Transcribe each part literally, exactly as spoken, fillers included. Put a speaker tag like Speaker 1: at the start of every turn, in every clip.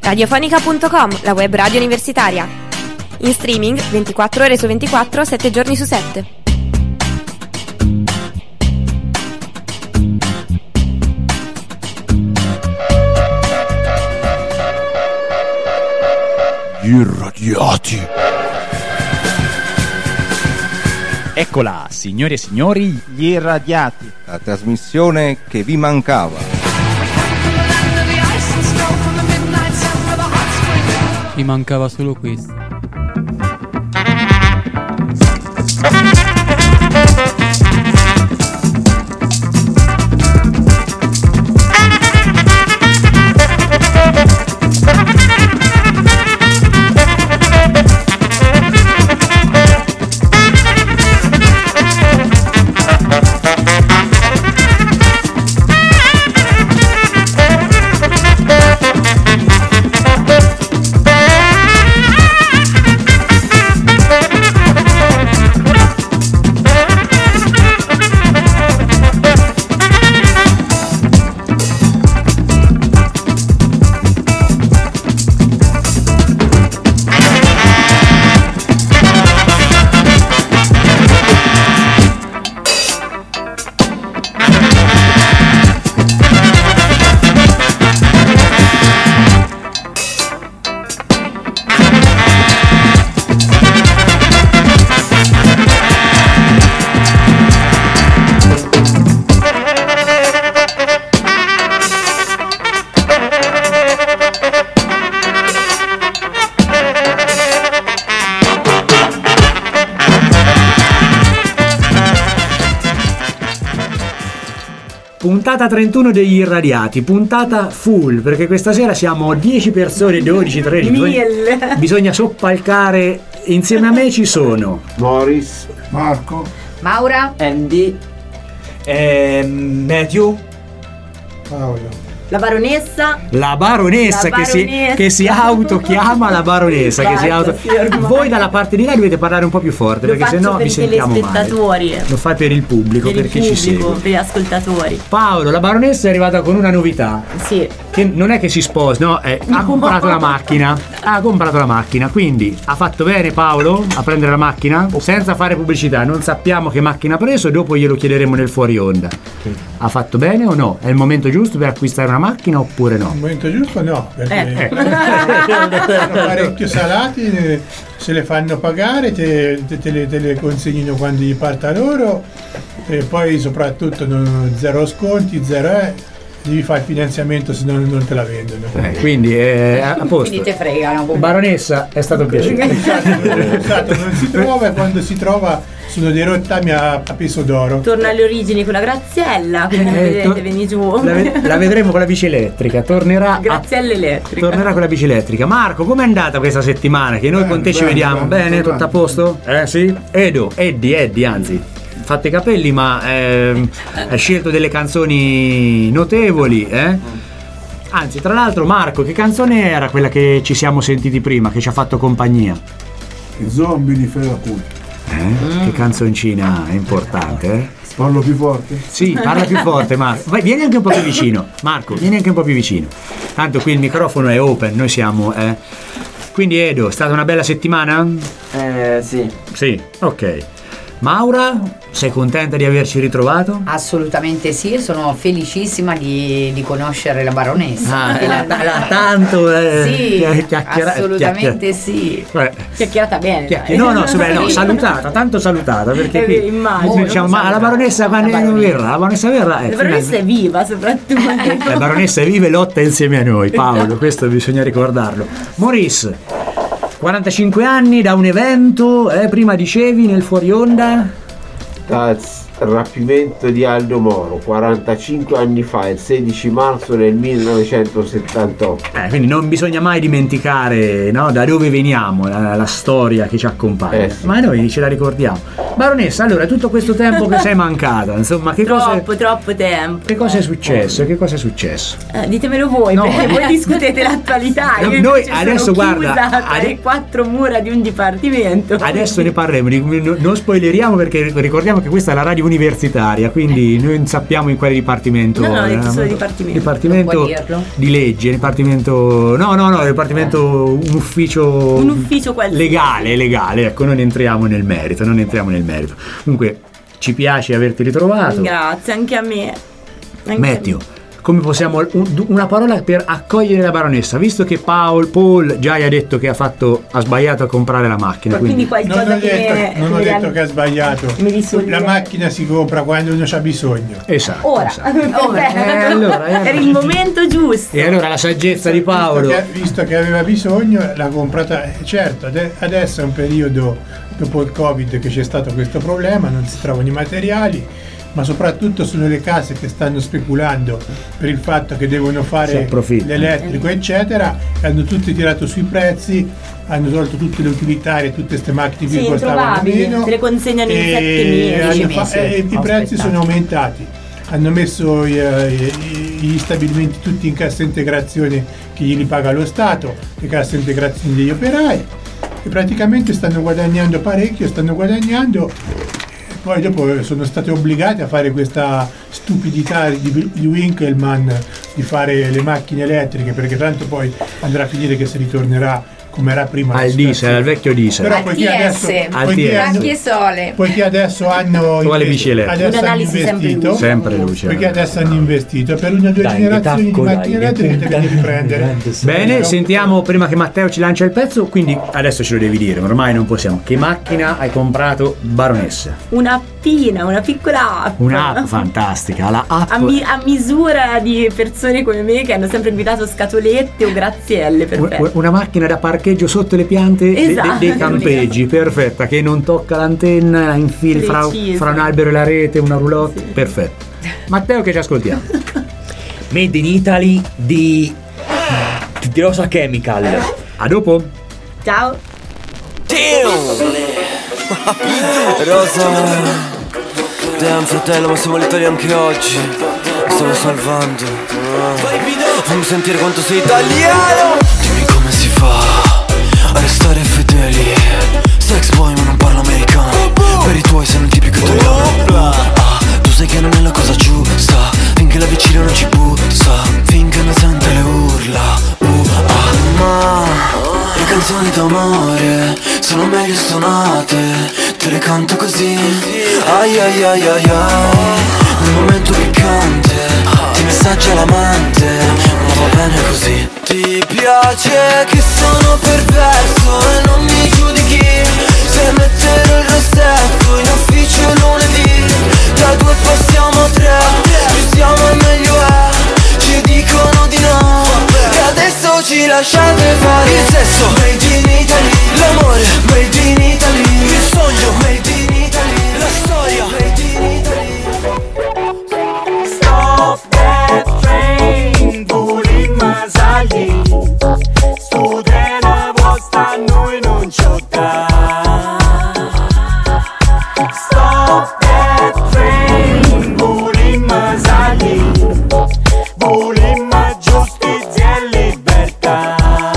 Speaker 1: radiofonica punto com, la web radio universitaria. In streaming ventiquattro ore su ventiquattro, sette giorni su sette.
Speaker 2: Gli irradiati.
Speaker 3: Eccola, signore e signori, gli irradiati.
Speaker 2: La trasmissione che vi mancava.
Speaker 4: Mi mancava solo questo.
Speaker 5: Puntata trentuno degli irradiati, puntata full, perché questa sera siamo dieci persone, dodici, tredici. Bisogna, bisogna soppalcare. Insieme a me ci sono
Speaker 6: Morris,
Speaker 7: Marco,
Speaker 8: Maura,
Speaker 9: Andy,
Speaker 10: ehm, Matthew,
Speaker 7: Paolo,
Speaker 8: la baronessa.
Speaker 5: La baronessa,
Speaker 8: La
Speaker 5: che, si,
Speaker 8: baronessa.
Speaker 5: che si autochiama la baronessa.
Speaker 8: Basta,
Speaker 5: che si auto...
Speaker 8: sì, ormai.
Speaker 5: Voi dalla parte di là dovete parlare un po' più forte,
Speaker 8: Lo
Speaker 5: perché
Speaker 8: faccio
Speaker 5: sennò
Speaker 8: per
Speaker 5: vi
Speaker 8: i
Speaker 5: sentiamo male.
Speaker 8: telespettatori.
Speaker 5: Lo fai per il pubblico,
Speaker 8: Per il
Speaker 5: perché ci
Speaker 8: pubblico,
Speaker 5: segue.
Speaker 8: per gli ascoltatori.
Speaker 5: Paolo, la baronessa è arrivata con una novità.
Speaker 8: Sì.
Speaker 5: Che non è che si sposa, no, eh, ha comprato la macchina. Ha comprato la macchina, quindi ha fatto bene Paolo a prendere la macchina senza fare pubblicità. Non sappiamo che macchina ha preso, dopo glielo chiederemo nel fuori onda. Ha fatto bene o no? È il momento giusto per acquistare una macchina oppure no?
Speaker 7: al momento giusto no, perché
Speaker 8: Eh.
Speaker 7: sono parecchio salati, se le fanno pagare, te, te, te, le, te le consegnino quando gli parta loro, e poi soprattutto non, zero sconti, zero è, devi fare il finanziamento, se no non te la vendono.
Speaker 5: Eh, quindi è a posto.
Speaker 8: Quindi te fregano.
Speaker 5: Baronessa, è stato un piacere.
Speaker 7: Esatto, esatto, non si trova, e quando si trova sono dei rottami a, a peso d'oro.
Speaker 8: Torna alle origini con la Graziella, come
Speaker 5: Eh,
Speaker 8: vedete,
Speaker 5: to-
Speaker 8: vieni giù.
Speaker 5: La, ve- la vedremo con la bici elettrica. Tornerà.
Speaker 8: Graziella elettrica.
Speaker 5: Tornerà con la bici elettrica. Marco, com'è andata questa settimana? Che noi
Speaker 7: Bene,
Speaker 5: con te ci
Speaker 7: bene,
Speaker 5: vediamo.
Speaker 7: bene,
Speaker 5: Bene,
Speaker 7: tutto
Speaker 5: tutto a
Speaker 7: bene.
Speaker 5: posto? Eh sì? Edo, Eddie, Eddie, anzi. Fate i capelli, ma ehm, hai scelto delle canzoni notevoli, eh? Anzi, tra l'altro, Marco, che canzone era quella che ci siamo sentiti prima, che ci ha fatto compagnia?
Speaker 6: i zombie di Ferracuti.
Speaker 5: Eh? Che canzoncina importante, eh?
Speaker 6: Parlo più forte?
Speaker 5: Sì, parla più forte, Marco. Vai, vieni anche un po' più vicino. Marco, vieni anche un po' più vicino. Tanto qui il microfono è open, noi siamo, eh. Quindi Edo, è stata una bella settimana?
Speaker 9: Eh, sì.
Speaker 5: Sì, ok. Maura, sei contenta di averci ritrovato?
Speaker 8: Assolutamente sì, sono felicissima di, di conoscere la baronessa.
Speaker 5: Ah, eh, la, la, tanto eh,
Speaker 8: Sì,
Speaker 5: chiacchiera-
Speaker 8: assolutamente
Speaker 5: chiacchier-
Speaker 8: sì.
Speaker 5: Eh,
Speaker 8: Chiacchierata bene.
Speaker 5: chiacchier-
Speaker 8: dai.
Speaker 5: no, no, beh, no, salutata, tanto salutata, perché
Speaker 8: Eh,
Speaker 5: qui
Speaker 8: immagino.
Speaker 5: noi diciamo, ma la baronessa quando
Speaker 8: La
Speaker 5: non
Speaker 8: baronessa.
Speaker 5: verrà, la baronessa verrà. eh,
Speaker 8: La baronessa è viva soprattutto.
Speaker 5: La baronessa vive e lotta insieme a noi, Paolo, questo bisogna ricordarlo. Maurice, quarantacinque anni da un evento, eh, prima dicevi nel fuori onda.
Speaker 6: Dal rapimento di Aldo Moro quarantacinque anni fa, il sedici marzo del millenovecentosettantotto.
Speaker 5: Eh, quindi non bisogna mai dimenticare, no, da dove veniamo, la, la storia che ci accompagna.
Speaker 6: Eh, sì.
Speaker 5: Ma noi ce la ricordiamo. Baronessa, allora, tutto questo tempo che sei mancata, insomma, che cosa,
Speaker 8: Troppo, troppo tempo.
Speaker 5: che cosa è successo? Che cosa è successo?
Speaker 8: Eh, ditemelo voi,
Speaker 5: No.
Speaker 8: perché voi discutete l'attualità.
Speaker 5: No,
Speaker 8: Io
Speaker 5: noi
Speaker 8: invece
Speaker 5: adesso,
Speaker 8: sono
Speaker 5: guarda,
Speaker 8: chiusa tra
Speaker 5: ade-
Speaker 8: le quattro mura di un dipartimento.
Speaker 5: Adesso ne parleremo, di- no- non spoileriamo perché ricordiamo che questa è la radio universitaria, quindi noi non sappiamo in quale dipartimento.
Speaker 9: No, no, ho detto
Speaker 5: eh,
Speaker 9: solo dipartimento.
Speaker 5: Dipartimento di legge, dipartimento. No, no, no, dipartimento un ufficio.
Speaker 9: Un ufficio qualsiasi.
Speaker 5: Legale, legale, ecco, non entriamo nel merito, non entriamo nel merito. Comunque, ci piace averti ritrovato.
Speaker 9: Grazie, anche a me. Anche
Speaker 5: Matthew, come possiamo un- una parola per accogliere la baronessa, visto che Paul, Paul già gli ha detto che ha fatto ha sbagliato a comprare la macchina,
Speaker 9: Quindi
Speaker 5: quindi,
Speaker 9: qualcosa
Speaker 7: Non ho
Speaker 9: che
Speaker 7: detto,
Speaker 9: mi-
Speaker 7: non ho
Speaker 9: mi-
Speaker 7: detto che ha sbagliato.
Speaker 9: mi risolve.
Speaker 7: La macchina si compra quando uno c'ha bisogno.
Speaker 5: esatto,
Speaker 9: Ora,
Speaker 5: esatto.
Speaker 9: eh,
Speaker 5: allora, eh.
Speaker 9: per il momento giusto.
Speaker 5: E allora la saggezza di Paolo.
Speaker 7: Visto che, visto che aveva bisogno, l'ha comprata. eh, Certo, ade- adesso è un periodo dopo il Covid che c'è stato questo problema, non si trovano i materiali, ma soprattutto sono le case che stanno speculando per il fatto che devono
Speaker 5: Si
Speaker 7: fare
Speaker 5: approfitta.
Speaker 7: l'elettrico, eccetera, e hanno tutti tirato sui prezzi, hanno tolto tutte le utilitarie, tutte queste macchine
Speaker 9: Sì,
Speaker 7: che costavano
Speaker 9: improbabile,
Speaker 7: meno.
Speaker 9: te le consegnano in
Speaker 7: e
Speaker 9: sette mesi.
Speaker 7: hanno
Speaker 8: dieci
Speaker 7: fa-
Speaker 8: mesi.
Speaker 7: e i prezzi
Speaker 8: Aspettate.
Speaker 7: sono aumentati. Hanno messo eh, i- gli stabilimenti tutti in cassa integrazione che glieli paga lo Stato, le casse integrazioni degli operai, e praticamente stanno guadagnando parecchio, stanno guadagnando. Poi dopo sono stati obbligati a fare questa stupidità di, di Winkelmann di fare le macchine elettriche, perché tanto poi andrà a finire che si ritornerà come era prima. la
Speaker 5: Al diesel,
Speaker 7: situazione.
Speaker 5: al vecchio diesel.
Speaker 7: Però
Speaker 8: Al
Speaker 7: poiché
Speaker 8: T S,
Speaker 7: adesso,
Speaker 5: al
Speaker 7: poiché
Speaker 5: T S.
Speaker 7: hanno-
Speaker 8: Macchie sole.
Speaker 7: poiché adesso hanno
Speaker 5: Uguale
Speaker 7: invece-
Speaker 5: bici elettriche.
Speaker 7: adesso hanno
Speaker 9: Un'analisi sempre
Speaker 7: investito,
Speaker 9: luce.
Speaker 5: Sempre luce.
Speaker 7: perché adesso hanno investito per una o due
Speaker 10: Dai,
Speaker 7: generazioni di
Speaker 10: tacco,
Speaker 7: macchine
Speaker 10: dai,
Speaker 7: elettriche
Speaker 10: punta.
Speaker 7: devi riprendere.
Speaker 5: Bene, sentiamo prima che Matteo ci lancia il pezzo, quindi adesso ce lo devi dire, ormai non possiamo. Che macchina hai comprato, baronessa?
Speaker 9: Una appina, una piccola app.
Speaker 5: Un'app fantastica, la app.
Speaker 9: A, mi- a misura di persone come me che hanno sempre invitato scatolette o grazielle, perfetto.
Speaker 5: U- Una macchina da parcheggio sotto le piante de- de-
Speaker 9: Esatto.
Speaker 5: dei campeggi, perfetta, che non tocca l'antenna, infili fra,
Speaker 9: Preciso.
Speaker 5: fra un albero e la rete, una roulotte,
Speaker 9: Sì.
Speaker 5: perfetto. Matteo, che ci ascoltiamo?
Speaker 10: Made in Italy di di Rosa Chemical.
Speaker 5: A dopo.
Speaker 9: Ciao.
Speaker 11: Rosa, damn fratello, ma siamo l'Italia anche oggi. Mi stavo salvando. Fammi sentire quanto sei italiano. Dimmi come si fa a restare fedeli. Sex boy ma non parlo americano. Per i tuoi sei un tipico italiano. Ah, tu sai che non è la cosa giusta. Finché la vicina non ci bussa. Finché non sente le urla. Uh, ah, ma le canzoni d'amore sono meglio suonate. Te le canto così. Ai ai ai ai ai. Nel momento piccante ti messaggia l'amante, ma va bene così. Ti piace che sono perverso e non mi giudichi se metterò il rossetto in ufficio lunedì. Da due passiamo a tre, più siamo e meglio è. Ci dicono di no e adesso ci lasciate fare. Il sesso made in Italy, l'amore made in Italy, il sogno made in Italy, la storia made in Italy.
Speaker 12: Stop that train, pure masagli. Sto treno vostra a noi non c'ho da. Stop that train, pure masagli. Volimmo giustizia e libertà.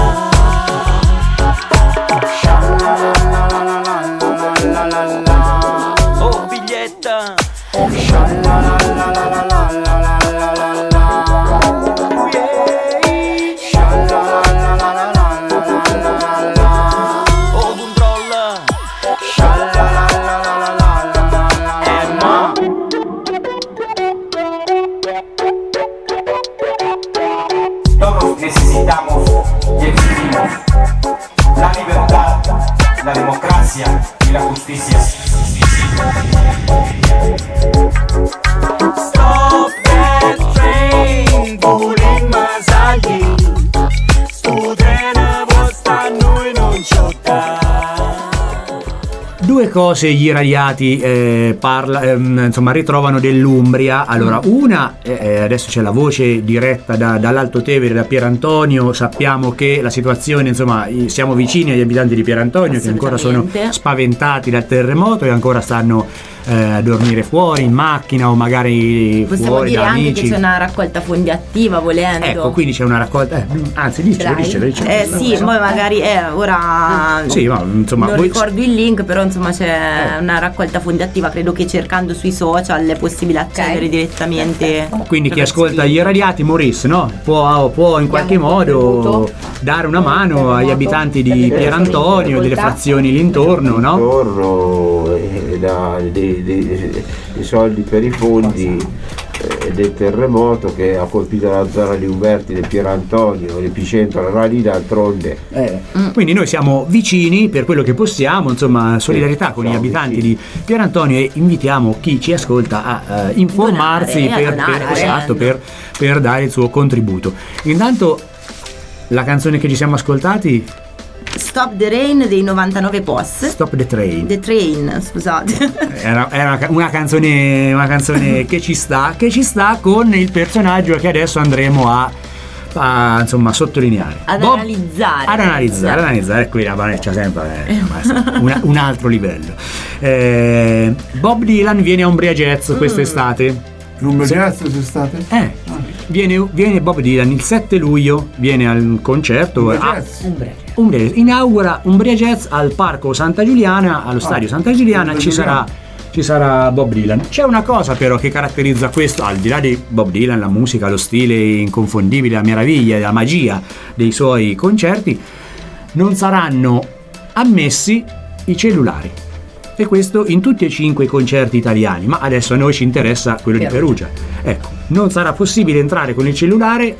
Speaker 12: Oh biglietta.
Speaker 13: Todos necesitamos y exigimos la libertad, la democracia y la justicia. Stop that train, pure masagli. Sto treno vostra a noi non c'ho da.
Speaker 5: Due cose gli irradiati eh, parla, ehm, insomma, ritrovano dell'Umbria. Allora, una, eh, adesso c'è la voce diretta da, dall'Alto Tevere, da Pierantonio. Sappiamo che la situazione, insomma, i- siamo vicini agli abitanti di Pierantonio che ancora sono spaventati dal terremoto e ancora stanno eh, dormire fuori in macchina o magari
Speaker 9: Possiamo
Speaker 5: fuori
Speaker 9: dire
Speaker 5: da
Speaker 9: anche
Speaker 5: amici.
Speaker 9: che c'è una raccolta fondi attiva volendo.
Speaker 5: Ecco, quindi c'è una raccolta. Eh, anzi, dicelo, dicelo, dicelo.
Speaker 9: Eh sì, poi magari eh, ora
Speaker 5: Sì, ma insomma,
Speaker 9: non
Speaker 5: voi-
Speaker 9: ricordo il link, però insomma c'è una raccolta fondi attiva, credo che cercando sui social è possibile accedere direttamente.
Speaker 5: Quindi chi ascolta gli irradiati, Maurice, no? Può, può in qualche modo dare una mano agli abitanti di Pierantonio, delle frazioni lì intorno, no?
Speaker 6: Intorno e da- dei, dei- dei soldi per i fondi eh, del terremoto che ha colpito la zona di Umberti del Pierantonio, l'epicentro era lì, d'altronde.
Speaker 5: Quindi noi siamo vicini per quello che possiamo, insomma, solidarietà con gli abitanti di Pierantonio, e invitiamo chi ci ascolta a eh, informarsi
Speaker 9: Donare, a
Speaker 5: per,
Speaker 9: donare,
Speaker 5: per- esatto,
Speaker 9: volendo.
Speaker 5: per, per dare il suo contributo. Intanto la canzone che ci siamo ascoltati,
Speaker 9: Stop the Rain dei novantanove Post.
Speaker 5: Stop the Train,
Speaker 9: The Train, scusate.
Speaker 5: era, era una ca- una canzone, una canzone che ci sta, che ci sta con il personaggio che adesso andremo a, a, insomma, sottolineare.
Speaker 9: Ad
Speaker 5: Bob-
Speaker 9: analizzare.
Speaker 5: Ad analizzare, ad analizzare, qui la Vanessa sempre eh, insomma, una- un altro livello. Eh, Bob Dylan viene a Umbria Jazz quest'estate.
Speaker 14: Umbria
Speaker 5: Se-
Speaker 14: Jazz quest'estate?
Speaker 5: Eh, viene, viene Bob Dylan il sette luglio, viene al concerto.
Speaker 14: Umbria
Speaker 5: a-
Speaker 14: Jazz.
Speaker 5: Umbria Jazz. Inaugura Umbria Jazz al Parco Santa Giuliana, allo stadio Santa Giuliana. Ci sarà, ci sarà Bob Dylan. C'è una cosa però che caratterizza questo, al di là di Bob Dylan, la musica, lo stile inconfondibile, la meraviglia, la magia dei suoi concerti, non saranno ammessi i cellulari. E questo in tutti e cinque i concerti italiani, ma adesso a noi ci interessa quello di Perugia. Ecco, non sarà possibile entrare con il cellulare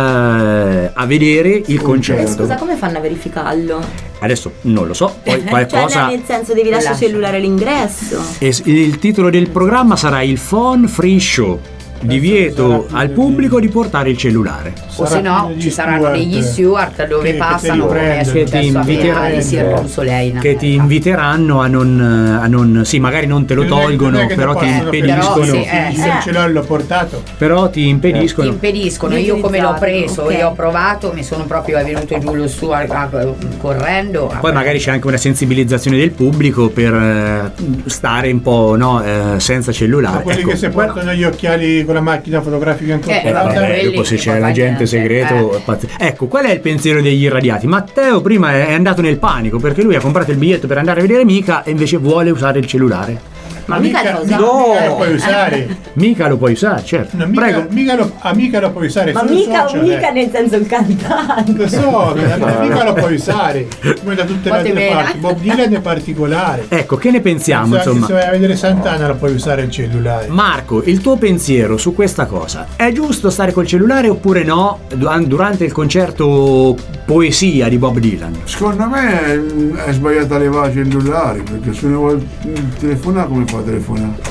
Speaker 5: al, a vedere il concerto.
Speaker 9: Scusa, come fanno a verificarlo?
Speaker 5: Adesso non lo so, poi qualcosa.
Speaker 9: Cioè, nel senso, devi lasciare il cellulare all'ingresso.
Speaker 5: E s- il titolo del programma sarà il Phone Free Show. Divieto al pubblico di portare il cellulare.
Speaker 8: O se no ci saranno degli steward dove
Speaker 5: che-
Speaker 8: passano,
Speaker 5: che ti
Speaker 8: come è
Speaker 5: che ti
Speaker 8: successo a
Speaker 5: inviteranno-
Speaker 8: me di Circo Soleil.
Speaker 5: Che ti inviteranno a non, a non. Sì, magari non te lo tolgono,
Speaker 7: Non è che
Speaker 5: però ti
Speaker 7: possono
Speaker 5: impediscono.
Speaker 8: Però, sì, eh,
Speaker 7: Se
Speaker 8: sì.
Speaker 7: ce l'ho l'ho portato.
Speaker 5: Però ti impediscono.
Speaker 8: Ti impediscono,
Speaker 9: Di
Speaker 8: io come l'ho
Speaker 9: utilizzarlo,
Speaker 8: preso,
Speaker 9: ok.
Speaker 8: io ho provato, mi sono proprio è venuto giù lo su a- a- correndo.
Speaker 5: Poi magari c'è anche una sensibilizzazione del pubblico per eh, stare un po', no, eh, senza cellulare.
Speaker 7: Quelli
Speaker 5: Ecco.
Speaker 7: che si portano gli occhiali con la macchina fotografica
Speaker 5: Eh,
Speaker 7: incorporata.
Speaker 5: vabbè, dopo se c'è l'agente segreto, pazz- ecco, qual è il pensiero degli irradiati? Matteo prima è è andato nel panico perché lui ha comprato il biglietto per andare a vedere Mica e invece vuole usare il cellulare.
Speaker 9: Ma mica lo
Speaker 7: mica lo puoi usare.
Speaker 5: Mica lo puoi usare, certo.
Speaker 7: No, mica, mica lo, ah, mica lo puoi usare.
Speaker 9: Ma
Speaker 7: solo
Speaker 9: mica,
Speaker 7: social,
Speaker 9: mica
Speaker 7: eh.
Speaker 9: nel senso il cantante.
Speaker 7: Lo so, ma mica lo puoi usare. Come da tutte le
Speaker 9: Fate
Speaker 7: altre
Speaker 9: bene.
Speaker 7: parti. Bob Dylan è particolare.
Speaker 5: Ecco, che ne pensiamo,
Speaker 7: Se-
Speaker 5: insomma?
Speaker 7: Se vai a vedere Sant'Anna lo puoi usare il cellulare.
Speaker 5: Marco, il tuo pensiero su questa cosa? È giusto stare col cellulare oppure no du- durante il concerto poesia di Bob Dylan?
Speaker 14: Secondo me è, è sbagliata levare i cellulari, perché se uno vuole telefonare come fa a telefonare?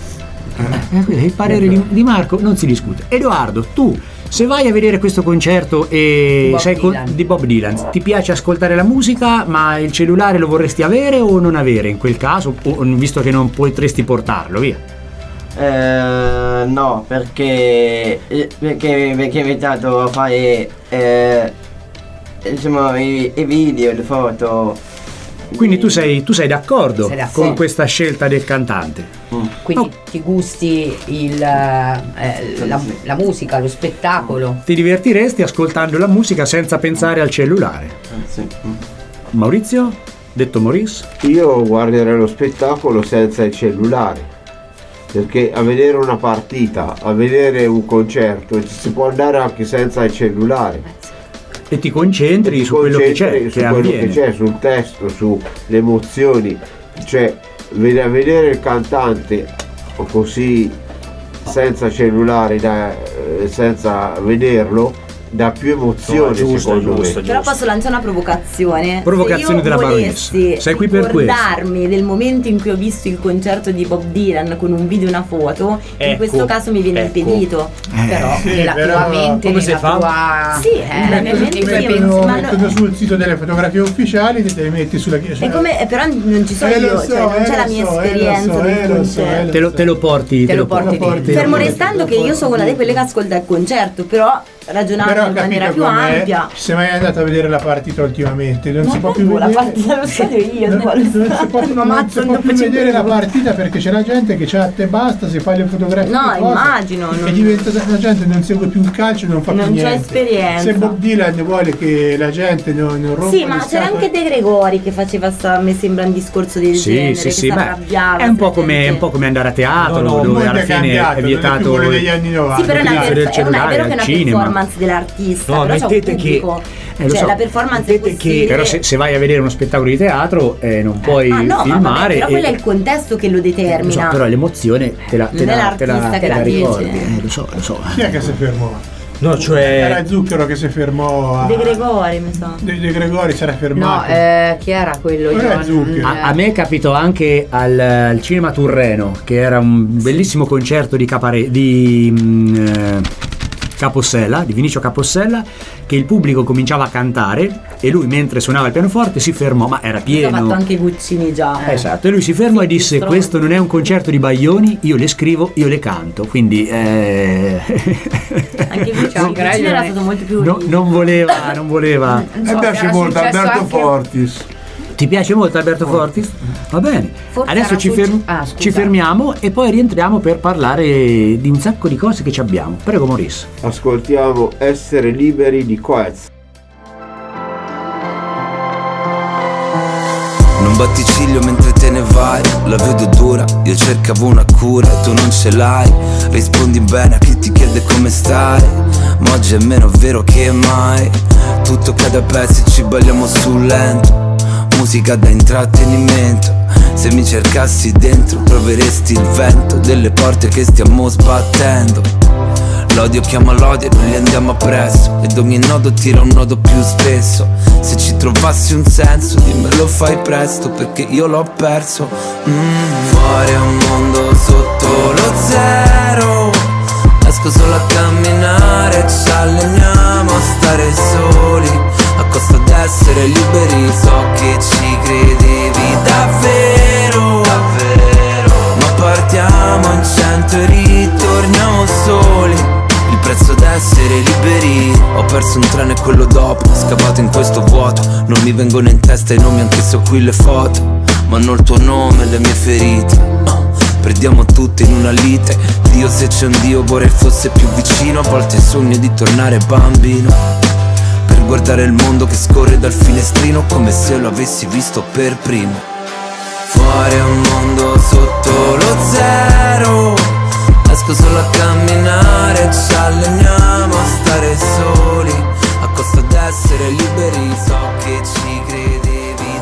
Speaker 5: Eh, il parere di, di Marco non si discute. Edoardo, tu se vai a vedere questo concerto e
Speaker 8: Bob
Speaker 5: sei con-
Speaker 8: Dylan.
Speaker 5: di Bob Dylan, ti piace ascoltare la musica, ma il cellulare lo vorresti avere o non avere in quel caso, o- visto che non potresti portarlo via?
Speaker 15: Eh, no, perché, eh, perché, perché ho iniziato a fare eh, insomma, i, i video, le foto.
Speaker 5: Quindi tu sei, tu sei d'accordo
Speaker 8: Sei d'accordo.
Speaker 5: con questa scelta del cantante?
Speaker 8: Quindi ti gusti il, eh, la, la musica, lo spettacolo.
Speaker 5: Ti divertiresti ascoltando la musica senza pensare al cellulare? Maurizio? Detto Maurice?
Speaker 6: Io guarderei lo spettacolo senza il cellulare, perché a vedere una partita, a vedere un concerto ci si può andare anche senza il cellulare.
Speaker 5: E ti concentri
Speaker 6: Ti
Speaker 5: su quello che c'è,
Speaker 6: concentri
Speaker 5: che
Speaker 6: su quello
Speaker 5: avviene.
Speaker 6: che c'è, sul testo, sulle emozioni, cioè ved- vedere il cantante così senza cellulare, da- eh, senza vederlo, dà più emozione,
Speaker 5: No, giusto,
Speaker 6: secondo
Speaker 5: giusto,
Speaker 6: me.
Speaker 9: Però posso lanciare una provocazione?
Speaker 5: Provocazione
Speaker 9: Se
Speaker 5: della
Speaker 9: io
Speaker 5: baronessa.
Speaker 9: volessi
Speaker 5: Sei qui per questo.
Speaker 9: ricordarmi del momento in cui ho visto il concerto di Bob Dylan con un video e una foto, in
Speaker 5: Ecco,
Speaker 9: questo caso mi viene
Speaker 5: ecco.
Speaker 9: impedito.
Speaker 5: Eh,
Speaker 8: Però
Speaker 7: sì,
Speaker 8: nella
Speaker 7: però-
Speaker 8: tua mente,
Speaker 5: come si
Speaker 8: nella
Speaker 5: fa?
Speaker 8: tua...
Speaker 9: Sì, eh, nel
Speaker 7: Mettono,
Speaker 9: momento in cui
Speaker 7: mettono-
Speaker 9: ma no-
Speaker 7: mettono sul sito delle fotografie ufficiali, te le metti sulla
Speaker 9: è come, eh, però non ci sono
Speaker 7: Eh, lo
Speaker 9: io,
Speaker 7: so,
Speaker 9: cioè non
Speaker 7: eh,
Speaker 9: c'è
Speaker 7: lo
Speaker 9: la mia
Speaker 7: so, eh, lo
Speaker 9: esperienza
Speaker 7: so,
Speaker 9: del
Speaker 7: eh, lo so,
Speaker 9: concerto.
Speaker 7: eh, lo
Speaker 5: Te lo, te lo porti,
Speaker 8: Te lo porti
Speaker 5: te
Speaker 7: dentro.
Speaker 5: lo
Speaker 9: Fermo
Speaker 5: porti.
Speaker 9: restando che io sono una di quelle che ascolta il concerto, però ragionando
Speaker 7: Però
Speaker 9: in maniera
Speaker 7: capito
Speaker 9: più
Speaker 7: com'è?
Speaker 9: ampia.
Speaker 7: Ci sei mai andato a vedere la partita ultimamente? Non
Speaker 9: Ma
Speaker 7: si può più
Speaker 9: proprio la
Speaker 7: vedere.
Speaker 9: partita lo stadio io,
Speaker 7: non,
Speaker 9: no,
Speaker 7: non si può,
Speaker 9: mi
Speaker 7: non
Speaker 9: ammazzo
Speaker 7: si può
Speaker 9: dopo
Speaker 7: più
Speaker 9: cinque
Speaker 7: vedere la
Speaker 9: minuti.
Speaker 7: partita perché c'è la gente che chatta e basta, si fa le fotografie.
Speaker 9: No,
Speaker 7: le cose,
Speaker 9: immagino,
Speaker 7: E
Speaker 9: non-
Speaker 7: diventa, la gente non segue più il calcio, non fa
Speaker 9: Non
Speaker 7: più
Speaker 9: c'è
Speaker 7: niente.
Speaker 9: esperienza.
Speaker 7: Se Bob Dylan vuole che la gente non, non rompa
Speaker 9: Sì,
Speaker 7: le
Speaker 9: ma c'era
Speaker 7: scatole-
Speaker 9: anche De Gregori che faceva sta, mi sembra un discorso del
Speaker 5: Sì,
Speaker 9: genere,
Speaker 5: sì,
Speaker 9: che
Speaker 5: sì,
Speaker 9: si
Speaker 5: beh,
Speaker 9: arrabbiava.
Speaker 5: è un po'
Speaker 9: se la
Speaker 5: come,
Speaker 9: gente-
Speaker 5: un po' come andare a teatro,
Speaker 7: No, no, il
Speaker 5: dove
Speaker 7: mondo
Speaker 5: alla
Speaker 7: è
Speaker 5: fine
Speaker 7: cambiato,
Speaker 5: è
Speaker 7: non è più
Speaker 5: vietato
Speaker 7: quello degli anni novanta.
Speaker 9: Sì, però è, una
Speaker 5: l'utilizzo
Speaker 9: perf-
Speaker 5: del
Speaker 9: è, una, è
Speaker 5: cellulare
Speaker 9: vero che è
Speaker 5: al
Speaker 9: una
Speaker 5: cinema.
Speaker 9: performance dell'artista,
Speaker 5: No,
Speaker 9: però c'è un
Speaker 5: mettete che-
Speaker 9: pubblico.
Speaker 5: Eh, lo
Speaker 9: cioè
Speaker 5: so,
Speaker 9: la performance è
Speaker 5: mettete che-
Speaker 9: possibile.
Speaker 5: però se, se vai a vedere uno spettacolo di teatro eh, non puoi
Speaker 9: Ah, no, ma vabbè,
Speaker 5: filmare
Speaker 9: però
Speaker 5: e-
Speaker 9: quello è il contesto che lo
Speaker 5: lo so,
Speaker 9: determina.
Speaker 5: però l'emozione te la, te
Speaker 9: Non è
Speaker 5: la, te la,
Speaker 9: l'artista
Speaker 5: te
Speaker 9: che
Speaker 5: la
Speaker 9: la dice.
Speaker 5: ricordi, eh, lo so, lo so.
Speaker 7: Chi è che si fermò?
Speaker 10: No, cioè.
Speaker 7: Era Zucchero che si fermò a...
Speaker 9: De Gregori, mi sa.
Speaker 7: De, De Gregori si era
Speaker 8: No,
Speaker 7: fermato.
Speaker 8: eh, chi era quello?
Speaker 7: Non era
Speaker 8: Io-
Speaker 7: Zucchero.
Speaker 5: A, a me capitò anche al, al Cinema Turreno, che era un bellissimo concerto di, Capare, di mm, eh, Capossela, di Vinicio Capossela, che il pubblico cominciava a cantare e lui mentre suonava il pianoforte si fermò, ma era
Speaker 9: Ho
Speaker 5: pieno.
Speaker 9: fatto anche i Guccini già. eh.
Speaker 5: Esatto, e lui si fermò e disse:
Speaker 9: stronzo.
Speaker 5: questo non è un concerto di Baglioni, io le scrivo, io le canto. Quindi eh,
Speaker 9: Anche i Guccini,
Speaker 8: C'è un
Speaker 9: Guccini era
Speaker 8: ragione.
Speaker 9: stato molto più
Speaker 5: no- non voleva, non voleva.
Speaker 14: A me piace
Speaker 8: era
Speaker 14: molto
Speaker 8: successo
Speaker 14: Alberto
Speaker 8: anche-
Speaker 14: Fortis.
Speaker 5: Ti piace molto Alberto Fortis? Va bene.
Speaker 8: Forse
Speaker 5: Adesso
Speaker 8: era
Speaker 5: ci,
Speaker 8: succe-
Speaker 5: ferm-
Speaker 8: ah, scusa.
Speaker 5: ci fermiamo e poi rientriamo per parlare di un sacco di cose che ci abbiamo. Prego Maurice.
Speaker 6: Ascoltiamo Essere liberi di Coez.
Speaker 11: Non batti ciglio mentre te ne vai, la vedo dura, io cercavo una cura e tu non ce l'hai. Rispondi bene a chi ti chiede come stai, ma oggi è meno vero che mai. Tutto cade a pezzi, ci balliamo sul lento, musica da intrattenimento. Se mi cercassi dentro troveresti il vento delle porte che stiamo sbattendo. L'odio chiama l'odio e noi gli andiamo appresso, ed ogni nodo tira un nodo più spesso. Se ci trovassi un senso dimmelo fai presto, perché io l'ho perso. mm. Fuori è un mondo sotto lo zero, esco solo a camminare, ci alleniamo a stare soli, a costo d'essere liberi. So che ci credevi davvero, davvero, ma partiamo in cento e ritorniamo soli. Il prezzo d'essere liberi. Ho perso un treno e quello dopo, scavato in questo vuoto. Non mi vengono in testa i nomi anche se ho qui le foto, ma hanno il tuo nome e le mie ferite. uh, Perdiamo tutte in una lite. Dio, se c'è un Dio vorrei fosse più vicino. A volte sogno di tornare bambino, per guardare il mondo che scorre dal finestrino, come se lo avessi visto per primo. Fuori è un mondo sotto lo zero, esco solo a camminare, ci alleniamo a stare soli, a costo d'essere liberi. So che ci credevi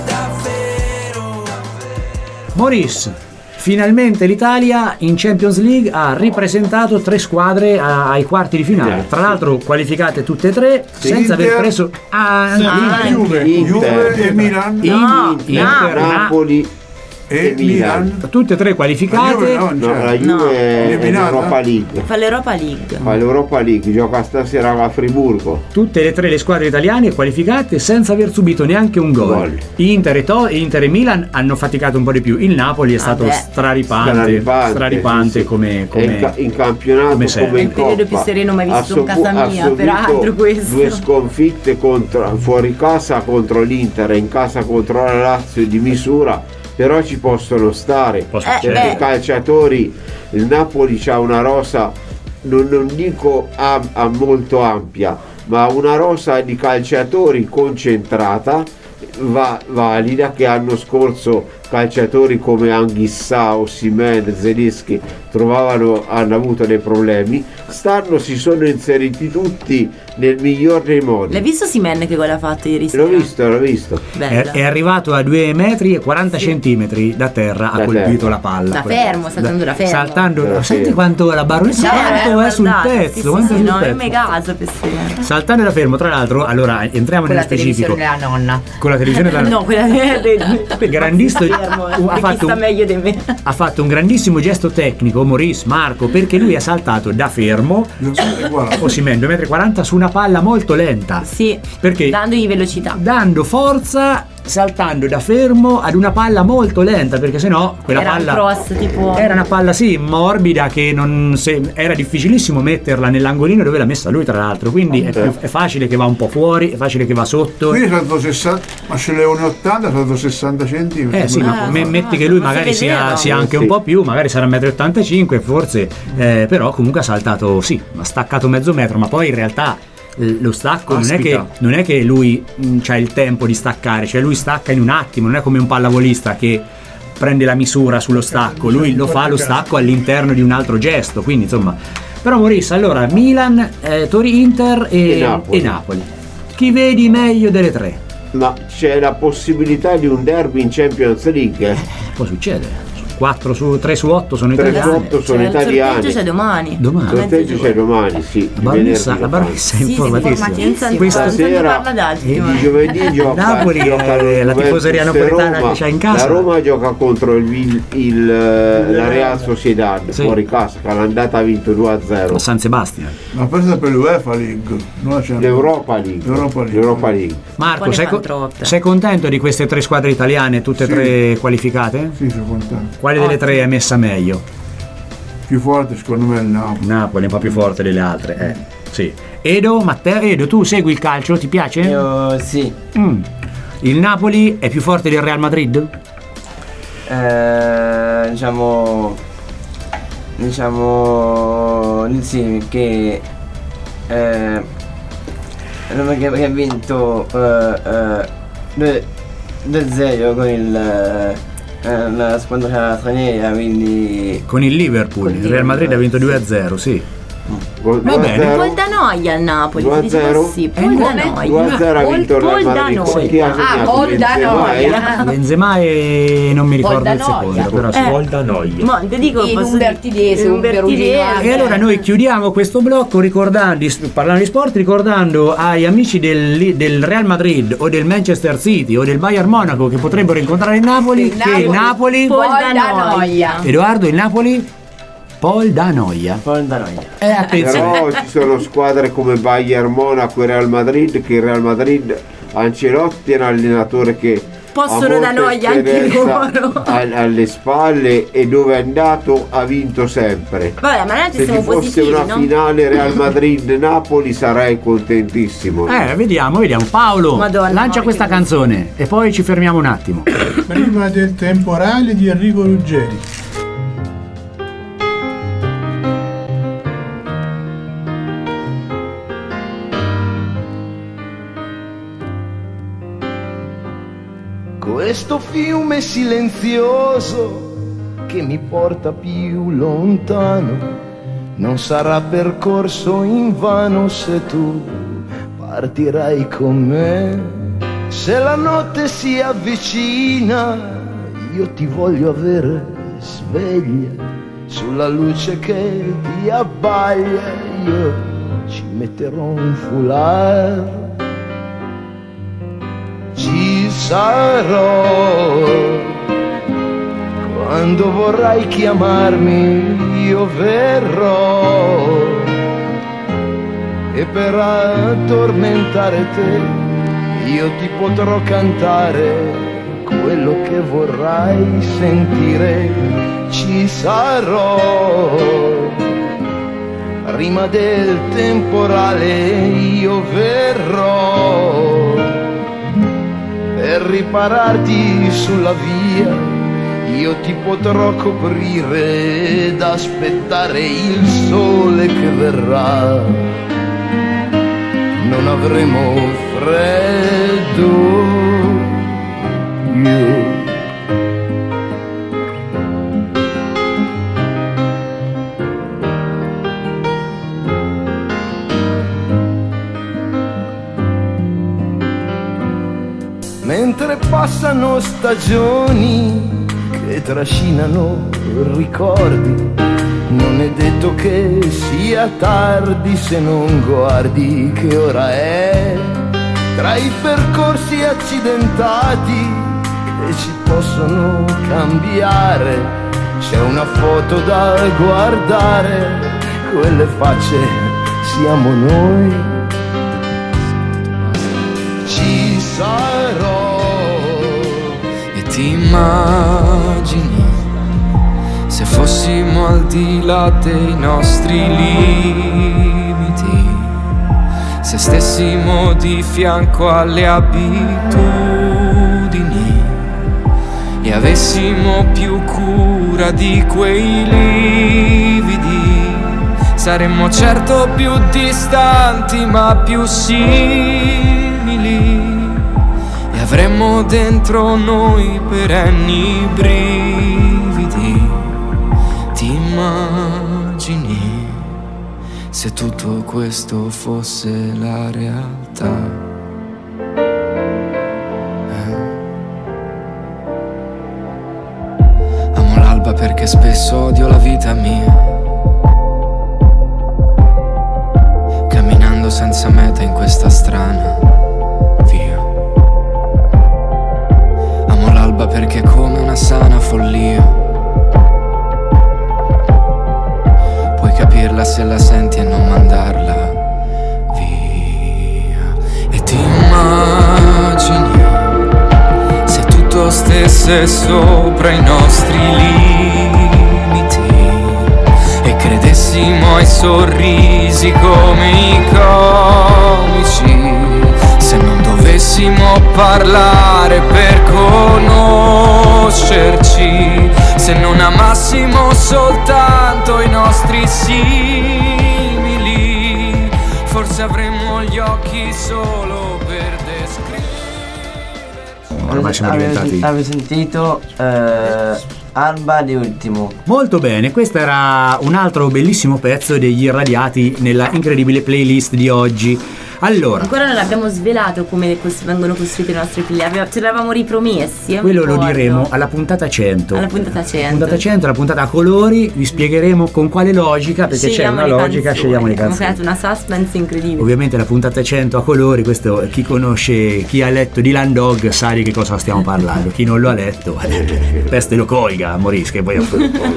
Speaker 11: davvero, davvero.
Speaker 5: Maurice, finalmente l'Italia in Champions League ha ripresentato tre squadre a- ai quarti di finale. Tra l'altro qualificate tutte e tre senza aver
Speaker 14: Inter.
Speaker 5: preso ah,
Speaker 7: Sì,
Speaker 5: ah,
Speaker 7: Juve.
Speaker 14: Juve e Milan.
Speaker 5: In-
Speaker 9: No,
Speaker 5: Inter,
Speaker 9: no.
Speaker 5: Na-
Speaker 6: Napoli
Speaker 14: E Milan.
Speaker 5: tutte e tre
Speaker 14: La
Speaker 5: qualificate.
Speaker 14: Juve no,
Speaker 6: No,
Speaker 14: cioè.
Speaker 6: la Juve
Speaker 9: No.
Speaker 6: è
Speaker 14: Eliminata?
Speaker 6: l'Europa League.
Speaker 9: Fa l'Europa League.
Speaker 6: Fa l'Europa League, gioca stasera a Friburgo.
Speaker 5: Tutte e tre le squadre italiane qualificate senza aver subito neanche un gol.
Speaker 6: Gol.
Speaker 5: Inter e, to- Inter e Milan hanno faticato un po' di più. Il Napoli è stato
Speaker 9: Vabbè.
Speaker 5: straripante,
Speaker 6: Straripante,
Speaker 5: straripante
Speaker 6: sì, sì.
Speaker 5: come,
Speaker 6: E
Speaker 5: come-
Speaker 6: in, ca- in campionato
Speaker 5: come
Speaker 6: come,
Speaker 5: serve.
Speaker 9: È
Speaker 6: in
Speaker 9: il periodo
Speaker 6: Coppa.
Speaker 9: più sereno mai visto
Speaker 6: Ha
Speaker 9: in casa
Speaker 6: subito-
Speaker 9: mia,
Speaker 6: ha subito
Speaker 9: peraltro, questo.
Speaker 6: Due sconfitte contro, fuori casa contro l'Inter e in casa contro la Lazio di misura, però ci possono stare.
Speaker 5: Può
Speaker 9: Eh,
Speaker 5: succedere.
Speaker 6: Perché i
Speaker 9: beh.
Speaker 6: calciatori, il Napoli c'ha una rosa, non, non dico am- am- molto ampia, ma una rosa di calciatori concentrata, va- valida, che l'anno scorso calciatori come Anghissà, Osimhen, Zelinski trovavano, hanno avuto dei problemi. Stanno si sono inseriti tutti nel miglior dei modi.
Speaker 9: L'hai visto Simen che gol ha fatto ieri sera?
Speaker 6: L'ho visto, l'ho visto.
Speaker 5: È,
Speaker 9: Bella.
Speaker 5: è arrivato a due metri e quaranta centimetri da terra, ha
Speaker 6: Da
Speaker 5: colpito
Speaker 6: terra.
Speaker 5: la palla.
Speaker 9: Da
Speaker 5: Quella-
Speaker 9: fermo, saltando da fermo.
Speaker 5: Saltando,
Speaker 6: Da
Speaker 5: senti
Speaker 6: fermo.
Speaker 5: quanto la baronessa quanto è sul
Speaker 9: guardate,
Speaker 5: pezzo,
Speaker 9: sì, sì,
Speaker 5: quanto è
Speaker 9: sì,
Speaker 5: sul
Speaker 9: no, è
Speaker 5: pezzo.
Speaker 9: megaso per sera.
Speaker 5: Saltando da fermo, tra l'altro, allora entriamo
Speaker 8: Con
Speaker 5: nello
Speaker 8: la
Speaker 5: specifico.
Speaker 8: televisione della nonna.
Speaker 5: Con la televisione della
Speaker 9: No, quella del
Speaker 5: grandissimo
Speaker 9: fermo,
Speaker 5: ha
Speaker 9: di chi
Speaker 5: fatto
Speaker 9: sta
Speaker 5: un-
Speaker 9: meglio di me.
Speaker 5: ha fatto un grandissimo gesto tecnico Maurice Marco, perché lui ha saltato da fermo Osimhen due metri e quaranta su una palla molto lenta.
Speaker 9: Sì,
Speaker 5: Perché
Speaker 9: dandogli velocità.
Speaker 5: dando forza saltando da fermo ad una palla molto lenta, perché sennò quella
Speaker 9: Era un
Speaker 5: palla
Speaker 9: cross tipo.
Speaker 5: era una palla sì morbida che non se, era difficilissimo metterla nell'angolino dove l'ha messa lui, tra l'altro, quindi è, più, è facile che va un po' fuori, è facile che va sotto.
Speaker 14: Quindi è stato sessanta, ma se le uno e ottanta è stato sessanta centimetri.
Speaker 5: Eh sì, ma
Speaker 9: Ah,
Speaker 5: me-
Speaker 9: no,
Speaker 5: metti
Speaker 9: no,
Speaker 5: che lui
Speaker 9: ma
Speaker 5: magari
Speaker 9: si vedeva.
Speaker 5: sia, sia anche
Speaker 6: Sì.
Speaker 5: un po' più, magari sarà uno e ottantacinque m forse, eh, però comunque ha saltato, sì, ha staccato mezzo metro, ma poi in realtà eh, lo stacco non è, che,
Speaker 3: Aspita.
Speaker 5: non è che lui ha il tempo di staccare, cioè lui stacca in un attimo, non è come un pallavolista che prende la misura sullo stacco, lui lo fa lo stacco all'interno di un altro gesto, quindi insomma. Però Maurice, allora Milan, eh, Tori, Inter e,
Speaker 6: E Napoli.
Speaker 5: e Napoli, chi vedi meglio delle tre?
Speaker 6: Ma c'è la possibilità di un derby in Champions League?
Speaker 5: Può succedere. quattro su tre su otto sono
Speaker 6: tre su
Speaker 5: italiani.
Speaker 6: otto sono
Speaker 9: Cioè, il
Speaker 6: italiani.
Speaker 9: sorteggio c'è domani.
Speaker 5: Domani.
Speaker 6: Il sorteggio c'è domani, sì.
Speaker 5: La baronessa,
Speaker 6: venerdì
Speaker 5: la baronessa è
Speaker 9: Sì,
Speaker 5: informatissima.
Speaker 9: informatissima.
Speaker 5: Questa
Speaker 9: Non
Speaker 6: sera
Speaker 9: parla d'altro.
Speaker 6: di giovedì gioca,
Speaker 5: Napoli
Speaker 6: gioca
Speaker 5: è la
Speaker 6: Juventus
Speaker 5: tifoseria
Speaker 6: e
Speaker 5: napoletana
Speaker 6: Roma.
Speaker 5: che c'ha in casa.
Speaker 6: La Roma gioca contro il, il, il, la Real Sociedad,
Speaker 5: Sì.
Speaker 6: fuori casa, che all'andata ha vinto due a zero.
Speaker 5: A San Sebastian.
Speaker 14: Ma questa per l'UEFA League, non la Champions.
Speaker 6: L'Europa League.
Speaker 14: L'Europa League.
Speaker 6: L'Europa League.
Speaker 5: Marco,
Speaker 9: Poi ne
Speaker 5: sei,
Speaker 9: fanno
Speaker 5: co-
Speaker 9: troppe.
Speaker 5: sei contento di queste tre squadre italiane, tutte e
Speaker 14: Sì.
Speaker 5: tre qualificate?
Speaker 14: Sì, sono contento.
Speaker 5: Quale delle tre è messa meglio?
Speaker 14: Più forte secondo me è il Napoli.
Speaker 5: Napoli è un po' più forte delle altre, eh. Sì. Edo, Matteo, Edo, tu segui il calcio, ti piace?
Speaker 15: Io sì.
Speaker 5: Mm. Il Napoli è più forte del Real Madrid?
Speaker 15: Eh, diciamo diciamo sì, che eh, che, che ha vinto eh, eh, due a zero con il eh, la squadra straniera, quindi
Speaker 5: Con il Liverpool. Il Real Madrid ha vinto due a zero, sì.
Speaker 6: Gol-
Speaker 5: Va
Speaker 6: due a
Speaker 5: bene.
Speaker 6: zero.
Speaker 9: Paul da Noia al Napoli.
Speaker 6: due a
Speaker 9: si dice
Speaker 6: zero?
Speaker 9: così.
Speaker 5: Eh,
Speaker 9: Paul da
Speaker 5: come?
Speaker 9: Noia.
Speaker 6: due a zero ha
Speaker 9: Paul-
Speaker 6: vinto il Real
Speaker 9: Paul da
Speaker 6: Madrid.
Speaker 9: Noia.
Speaker 6: Chi ha
Speaker 8: Ah,
Speaker 6: segnato?
Speaker 8: Paul da
Speaker 6: Benzema, eh?
Speaker 8: Noia.
Speaker 5: Benzema e non mi ricordo
Speaker 8: Paul
Speaker 5: il
Speaker 8: da
Speaker 5: secondo,
Speaker 8: Noia.
Speaker 5: però sì.
Speaker 9: Eh.
Speaker 10: Gol da noia.
Speaker 9: Ma ti dico,
Speaker 8: In
Speaker 9: posso
Speaker 8: un
Speaker 9: dire-
Speaker 8: bertidese,
Speaker 9: in
Speaker 8: un perugino anche.
Speaker 5: E allora noi chiudiamo questo blocco ricordando, parlando di sport, ricordando ai amici del, del Real Madrid o del Manchester City o del Bayern Monaco che potrebbero incontrare il Napoli,
Speaker 8: Il
Speaker 5: che il Napoli,
Speaker 9: Paul
Speaker 8: Paul
Speaker 9: da
Speaker 8: da
Speaker 9: Noia.
Speaker 8: Noia.
Speaker 5: Edoardo, il Napoli, Paul da Noia.
Speaker 15: Paul da Noia.
Speaker 5: Eh, attenzione.
Speaker 6: Però ci sono squadre come Bayern Monaco e Real Madrid, che il Real Madrid Ancelotti è un allenatore che
Speaker 9: Possono
Speaker 6: ha
Speaker 9: da
Speaker 6: molta
Speaker 9: noia anche
Speaker 6: esperienza
Speaker 9: loro.
Speaker 6: al- alle spalle, e dove è andato ha vinto sempre.
Speaker 9: Vabbè, ma noi ci
Speaker 6: Se
Speaker 9: siamo
Speaker 6: ci fosse
Speaker 9: positivi,
Speaker 6: una
Speaker 9: no?
Speaker 6: finale Real Madrid-Napoli sarei contentissimo.
Speaker 5: Eh, vediamo, vediamo. Paolo,
Speaker 9: Madonna,
Speaker 5: lancia
Speaker 9: no,
Speaker 5: questa
Speaker 9: che-
Speaker 5: canzone e poi ci fermiamo un attimo.
Speaker 7: Prima del temporale di Enrico Ruggeri.
Speaker 16: Questo fiume silenzioso che mi porta più lontano non sarà percorso invano se tu partirai con me. Se la notte si avvicina io ti voglio avere sveglia sulla luce che ti abbaglia, io ci metterò un foulard. Ci sarò quando vorrai chiamarmi, io verrò, e per addormentare te io ti potrò cantare quello che vorrai sentire. Ci sarò prima del temporale, io verrò per ripararti sulla via, io ti potrò coprire ed aspettare il sole che verrà. Non avremo freddo, io. Mentre passano stagioni che trascinano ricordi, non è detto che sia tardi se non guardi che ora è. Tra i percorsi accidentati che ci possono cambiare, c'è una foto da guardare, quelle facce siamo noi. Ci sarò
Speaker 17: ti immagini se fossimo al di là dei nostri limiti, se stessimo di fianco alle abitudini e avessimo più cura di quei lividi, saremmo certo più distanti ma più simili e avremmo dentro noi perenni brividi. Ti immagini se tutto questo fosse la realtà? Perché spesso odio la vita mia, camminando senza meta in questa strana via. Amo l'alba perché è come una sana follia, puoi capirla se la senti e non mandarla via. E ti immagini se tutto stesse sopra i nostri limiti e credessimo ai sorrisi come i comici, se non dovessimo parlare per conoscerci, se non amassimo soltanto i nostri simili, forse avremmo gli occhi solo per descriverci.
Speaker 5: Ormai siamo diventati.
Speaker 15: Avevo sentito eh, Alba di Ultimo.
Speaker 5: Molto bene, questo era un altro bellissimo pezzo degli Irradiati nella incredibile playlist di oggi. Allora,
Speaker 9: ancora non abbiamo svelato come cos- vengono costruite le nostre pille, ce l'avevamo ripromessi.
Speaker 5: Quello lo diremo alla puntata cento.
Speaker 9: Alla puntata cento.
Speaker 5: La puntata cento, la puntata a colori, vi spiegheremo con quale logica, perché
Speaker 9: scegliamo
Speaker 5: c'è una logica,
Speaker 9: canzoni.
Speaker 5: scegliamo le
Speaker 9: Abbiamo
Speaker 5: canzoni.
Speaker 9: creato una suspense incredibile.
Speaker 5: Ovviamente la puntata cento a colori, questo chi conosce, chi ha letto Dylan Dog sa di che cosa stiamo parlando. Chi non lo ha letto, peste lo colga, Moris, che poi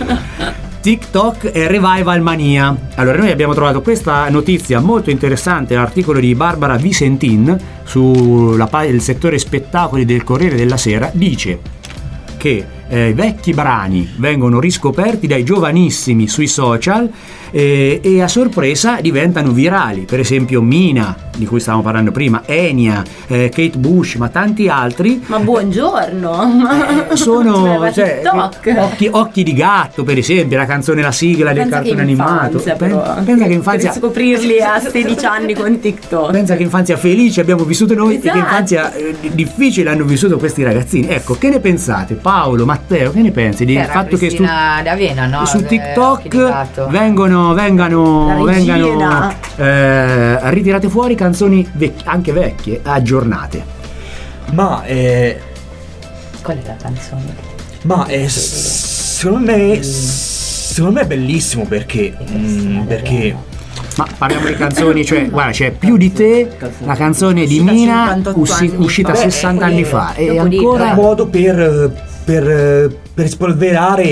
Speaker 5: TikTok e Revival Mania. Allora, noi abbiamo trovato questa notizia molto interessante, l'articolo di Barbara Visentin sul settore spettacoli del Corriere della Sera. Dice che eh, vecchi brani vengono riscoperti dai giovanissimi sui social eh, e a sorpresa diventano virali. Per esempio Mina, di cui stavamo parlando prima, Enya, eh, Kate Bush, ma tanti altri.
Speaker 9: Ma buongiorno!
Speaker 5: Eh, sono cioè, occhi, occhi di gatto, per esempio, la canzone, la sigla del
Speaker 9: pensa
Speaker 5: cartone animato.
Speaker 9: Però,
Speaker 5: pensa che infanzia,
Speaker 9: per scoprirli a sedici anni con TikTok.
Speaker 5: Pensa che infanzia felice abbiamo vissuto noi,
Speaker 9: esatto.
Speaker 5: E che infanzia eh, difficile hanno vissuto questi ragazzini. Ecco, che ne pensate, Paolo, Matteo, che ne pensi del fatto che su,
Speaker 8: D'Avena, no?
Speaker 5: su
Speaker 8: Eh,
Speaker 5: TikTok vengano vengano vengano eh, ritirate fuori canzoni vec- anche vecchie, aggiornate?
Speaker 10: Ma eh,
Speaker 8: qual è la canzone?
Speaker 10: Ma eh, secondo me secondo me è bellissimo perché mm, perché
Speaker 5: ma parliamo di canzoni, cioè guarda, c'è Più di te, la canzone di Mina usci- uscita sessanta anni fa e ancora
Speaker 10: un modo per per per spolverare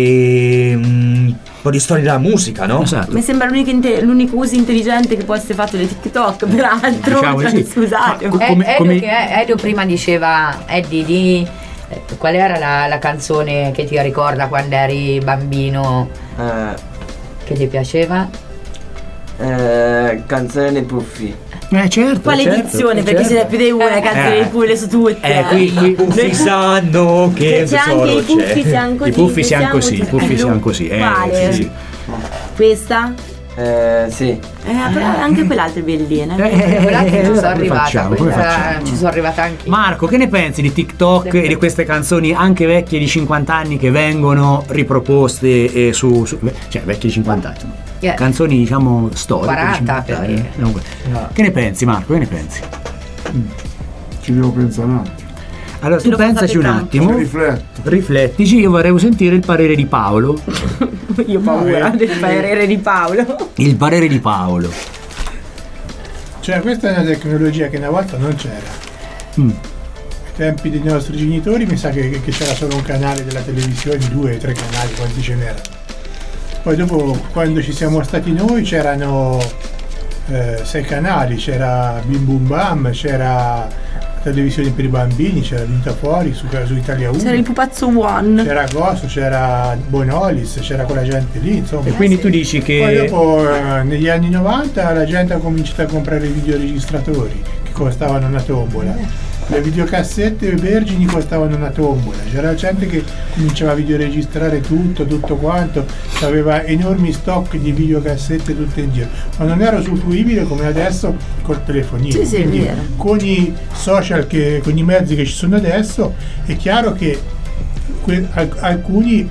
Speaker 10: un po' di storia della musica, no?
Speaker 5: Esatto.
Speaker 9: Mi sembra l'unico, inte- l'unico uso intelligente che può essere fatto di TikTok, peraltro.
Speaker 5: Diciamo,
Speaker 9: cioè,
Speaker 5: sì.
Speaker 9: Scusate.
Speaker 8: Ma, come, Edo, come... Che Edo prima diceva, Eddie, di eh, qual era la, la canzone che ti ricorda quando eri bambino
Speaker 15: Eh,
Speaker 8: che ti piaceva?
Speaker 15: eh, canzone dei Puffi.
Speaker 5: Eh certo.
Speaker 9: Quale
Speaker 5: certo,
Speaker 9: edizione?
Speaker 5: eh,
Speaker 9: Perché
Speaker 5: certo.
Speaker 9: ce n'è più di una, canzoni
Speaker 5: Eh.
Speaker 9: di Pule su tutte.
Speaker 5: Eh, qui, qui,
Speaker 10: Puffi sanno che
Speaker 9: c'è anche i Puffi siamo così.
Speaker 5: I Puffi
Speaker 9: che
Speaker 5: siamo così, i Puffi
Speaker 9: Eh,
Speaker 5: siamo così. Eh,
Speaker 9: Quale?
Speaker 5: sì, sì.
Speaker 9: Questa?
Speaker 15: Eh, sì.
Speaker 9: Eh, però anche quell'altra è bellina.
Speaker 5: Eh,
Speaker 8: Quella che ci
Speaker 5: allora
Speaker 8: sono
Speaker 5: come
Speaker 8: arrivata,
Speaker 5: facciamo, come
Speaker 8: questa
Speaker 5: facciamo?
Speaker 8: ci sono arrivata anche io.
Speaker 5: Marco, che ne pensi di TikTok e di queste canzoni anche vecchie di cinquanta anni che vengono riproposte eh, su, su cioè vecchie di cinquanta anni,
Speaker 8: Yeah.
Speaker 5: canzoni diciamo storiche di
Speaker 8: quaranta,
Speaker 5: cinquanta anni.
Speaker 8: perché-
Speaker 5: No,
Speaker 8: No.
Speaker 5: che ne pensi, Marco, che ne pensi?
Speaker 14: Ci devo pensare un attimo.
Speaker 5: Allora
Speaker 9: Ce
Speaker 5: tu
Speaker 9: lo
Speaker 5: pensaci un
Speaker 9: fate
Speaker 5: attimo,
Speaker 14: Ci rifletto.
Speaker 5: riflettici, io vorrei sentire il parere di Paolo.
Speaker 9: Io ho paura
Speaker 7: No, eh.
Speaker 9: del parere di Paolo.
Speaker 5: Il parere di Paolo.
Speaker 7: Cioè, questa è una tecnologia che una volta non c'era.
Speaker 5: Mm.
Speaker 7: Ai tempi dei nostri genitori mi sa che, che c'era solo un canale della televisione, due o tre canali, quanti ce n'erano. Poi dopo, quando ci siamo stati noi, c'erano eh, sei canali, c'era Bim Bum Bam, c'era televisione per i bambini, c'era Vita Fuori su, su Italia uno.
Speaker 9: C'era il pupazzo One.
Speaker 7: C'era Gosso, c'era Bonolis, c'era quella gente lì, insomma.
Speaker 5: E quindi tu dici che...
Speaker 7: Poi dopo, eh, negli anni novanta, la gente ha cominciato a comprare i videoregistratori, che costavano una tombola. Le videocassette vergini costavano una tombola, c'era gente che cominciava a videoregistrare tutto, tutto quanto, aveva enormi stock di videocassette tutte in giro, ma non era usufruibile come adesso col telefonino.
Speaker 9: Sì, sì,
Speaker 7: Quindi,
Speaker 9: è vero.
Speaker 7: con i social, che, con i mezzi che ci sono adesso, è chiaro che que- alc- alcuni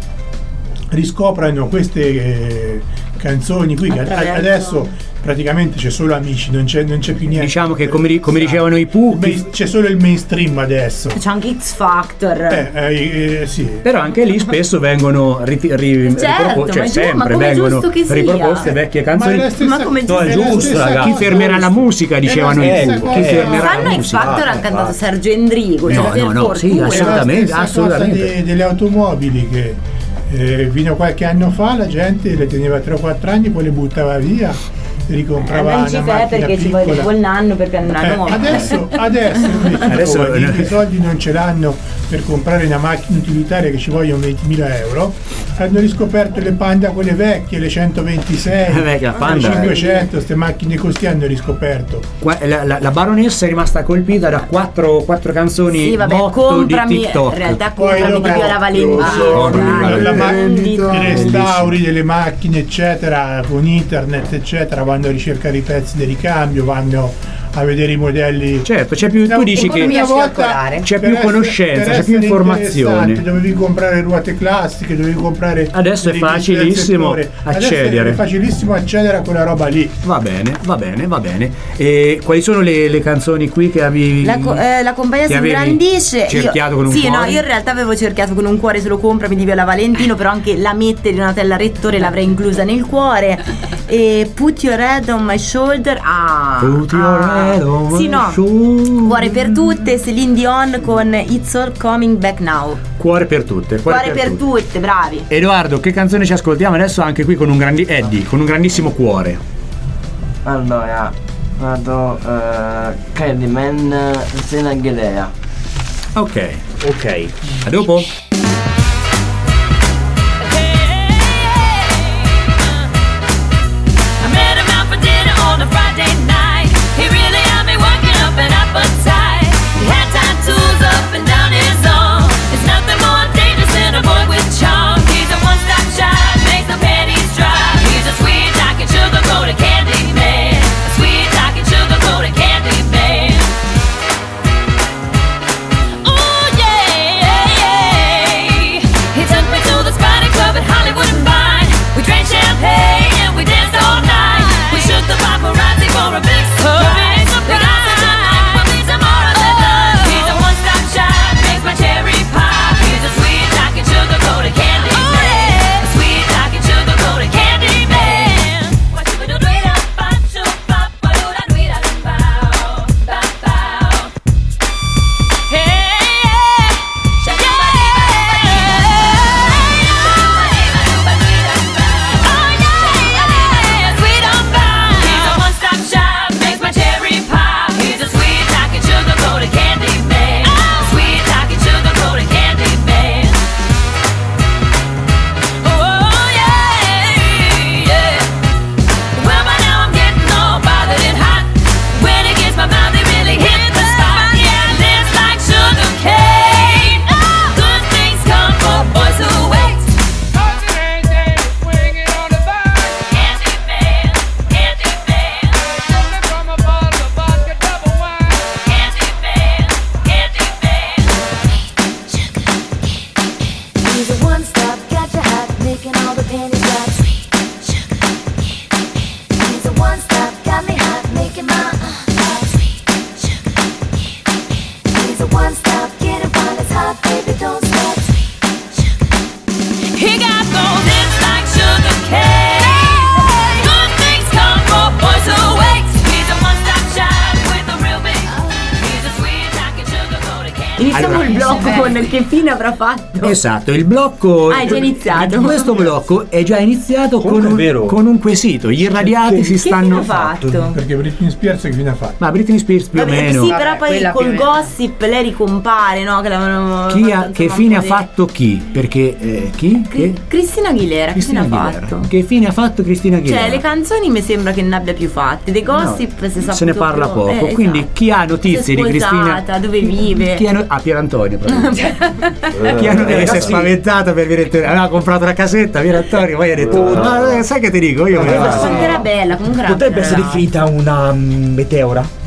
Speaker 7: riscoprano queste eh, canzoni qui, che a- adesso praticamente c'è solo Amici, non c'è, non c'è più niente.
Speaker 5: Diciamo che come, ri- come dicevano i Pooh,
Speaker 7: c'è solo il mainstream adesso.
Speaker 9: C'è anche X Factor.
Speaker 7: Eh, eh, eh, sì.
Speaker 5: Però anche lì spesso vengono riti- ri-
Speaker 9: Certo,
Speaker 5: ripropo- cioè
Speaker 9: ma giù- ma
Speaker 5: sempre
Speaker 9: come
Speaker 5: vengono
Speaker 9: giusto che sia.
Speaker 5: riproposte vecchie canzoni.
Speaker 7: Ma è la stessa-
Speaker 9: Ma come
Speaker 5: No, è
Speaker 9: giusto?
Speaker 5: giusto,
Speaker 7: la
Speaker 5: ragazzi. Chi
Speaker 7: stessa
Speaker 5: fermerà
Speaker 7: cosa.
Speaker 5: la musica, dicevano
Speaker 7: È la
Speaker 5: i
Speaker 7: stessa
Speaker 5: Pooh. Chi
Speaker 7: cosa.
Speaker 5: fermerà la
Speaker 9: Fanno X
Speaker 5: musica?
Speaker 9: Factor, hanno cantato Sergio Endrigo.
Speaker 5: No,
Speaker 9: c'era
Speaker 5: no, no,
Speaker 9: Fortuna.
Speaker 5: sì, assolutamente,
Speaker 7: È la stessa
Speaker 5: assolutamente.
Speaker 7: cosa de- delle automobili che eh, fino a qualche anno fa la gente le teneva tre o quattro anni, poi le buttava via e ricomprava
Speaker 9: Non
Speaker 7: una
Speaker 9: ci fai
Speaker 7: macchina
Speaker 9: perché ci
Speaker 7: piccola.
Speaker 9: vuole tipo il nanno per prendere una
Speaker 7: Eh,
Speaker 9: nuova.
Speaker 7: adesso, adesso, invece,
Speaker 5: Adesso-
Speaker 7: i giovani i soldi non ce l'hanno per comprare una macchina utilitaria che ci vogliono ventimila euro, hanno riscoperto le Panda, quelle vecchie, le centoventisei,
Speaker 5: Eh, vecchia
Speaker 7: le
Speaker 5: Panda.
Speaker 7: cinquecento, queste macchine così hanno riscoperto.
Speaker 5: Qua- La, la, la baronessa è rimasta colpita da quattro, quattro canzoni
Speaker 9: Sì, vabbè,
Speaker 5: botto
Speaker 9: comprami,
Speaker 5: di TikTok.
Speaker 9: in realtà
Speaker 7: Poi
Speaker 9: comprami
Speaker 7: dopo-
Speaker 9: di Viola Valentina.
Speaker 5: Oh,
Speaker 7: la, la ma-
Speaker 9: Vendita.
Speaker 7: i restauri delle macchine eccetera, con internet eccetera, vanno a ricercare i pezzi di ricambio, vanno a vedere i modelli.
Speaker 5: Certo, c'è più, tu dici che
Speaker 7: una volta
Speaker 5: c'è
Speaker 7: per
Speaker 5: più
Speaker 7: essere-
Speaker 5: conoscenza,
Speaker 7: per
Speaker 5: c'è più
Speaker 7: essere
Speaker 5: informazione.
Speaker 7: interessante, dovevi comprare ruote classiche, dovevi comprare
Speaker 5: Adesso è
Speaker 7: delle riviste del
Speaker 5: facilissimo
Speaker 7: settore.
Speaker 5: accedere.
Speaker 7: Adesso è facilissimo accedere a quella roba lì.
Speaker 5: Va bene, va bene, va bene. E quali sono le, le canzoni qui che avevi?
Speaker 9: La, co- eh, la compagnia
Speaker 5: che
Speaker 9: si
Speaker 5: avevi
Speaker 9: ingrandisce.
Speaker 5: cerchiato
Speaker 9: io,
Speaker 5: con un
Speaker 9: sì,
Speaker 5: cuore?
Speaker 9: no, io in realtà avevo cerchiato con un cuore se lo comprami di Viola Valentino, però anche La mette di Donatella Rettore l'avrei inclusa nel cuore. E Put Your Head on My Shoulder. Ah,
Speaker 5: Put your
Speaker 9: ah.
Speaker 5: head on my
Speaker 9: Sì, no.
Speaker 5: shoulder.
Speaker 9: Cuore per tutte, Celine Dion con It's All Coming Back Now.
Speaker 5: Cuore per tutte. Cuore,
Speaker 9: Cuore per
Speaker 5: tutte.
Speaker 9: tutte, bravi.
Speaker 5: Edoardo, che canzone ci ascoltiamo adesso anche qui con un grandi Eddie, con un grandissimo cuore.
Speaker 15: Allora, vado uh, Candyman, Sena Ghelea.
Speaker 5: Ok, ok. A dopo.
Speaker 12: I met him out for dinner on a Friday night. He really had me working up an appetite. He had tattoos up and down his arm. There's nothing more dangerous than a boy with charm. He's a one-stop shop, makes the panties dry. He's a sweet talking sugar-coated candy man. A sweet talking sugar-coated candy man. Ooh yeah, yeah, yeah.
Speaker 9: Iniziamo
Speaker 5: Allora-
Speaker 9: il blocco con che fine avrà fatto.
Speaker 5: Esatto, il blocco.
Speaker 9: Ah, è già iniziato.
Speaker 5: Questo blocco è già iniziato con un, con un quesito. Gli irradiati si stanno.
Speaker 7: Perché Britney Spears che fine ha fatto?
Speaker 5: Ma Britney Spears più o
Speaker 9: Vabbè,
Speaker 5: meno.
Speaker 9: sì, però poi
Speaker 8: quella
Speaker 9: col
Speaker 8: più-
Speaker 9: gossip lei ricompare, no? Che l'avevano
Speaker 5: Chi ha-
Speaker 9: fatto,
Speaker 5: che
Speaker 9: insomma,
Speaker 5: fine
Speaker 9: un
Speaker 5: ha
Speaker 9: po' di-
Speaker 5: fatto chi? Perché eh, chi? Che?
Speaker 9: Cristina Aguilera, che fine ha
Speaker 5: Aguilera.
Speaker 9: fatto?
Speaker 5: Che fine ha fatto Cristina Aguilera?
Speaker 9: Cioè, le canzoni mi sembra che ne abbia più fatte. Dei gossip si sa
Speaker 5: Se ne parla
Speaker 9: più.
Speaker 5: poco.
Speaker 9: Eh,
Speaker 5: Quindi
Speaker 9: esatto.
Speaker 5: chi ha notizie
Speaker 9: Si è
Speaker 5: di Cristina?
Speaker 9: sposata, dove vive?
Speaker 5: Chi ha no- ah, Pier Antonio proprio. Chi ha
Speaker 10: Eh,
Speaker 5: deve essere
Speaker 10: sì.
Speaker 5: spaventato per venire te- aveva comprato una casetta, Pier Antonio, poi ha detto "Ma, eh, sai che ti dico? Io me ne vado."
Speaker 9: Quanto era bella, comunque era
Speaker 10: Potrebbe essere
Speaker 9: era-
Speaker 10: finita una mm, meteora?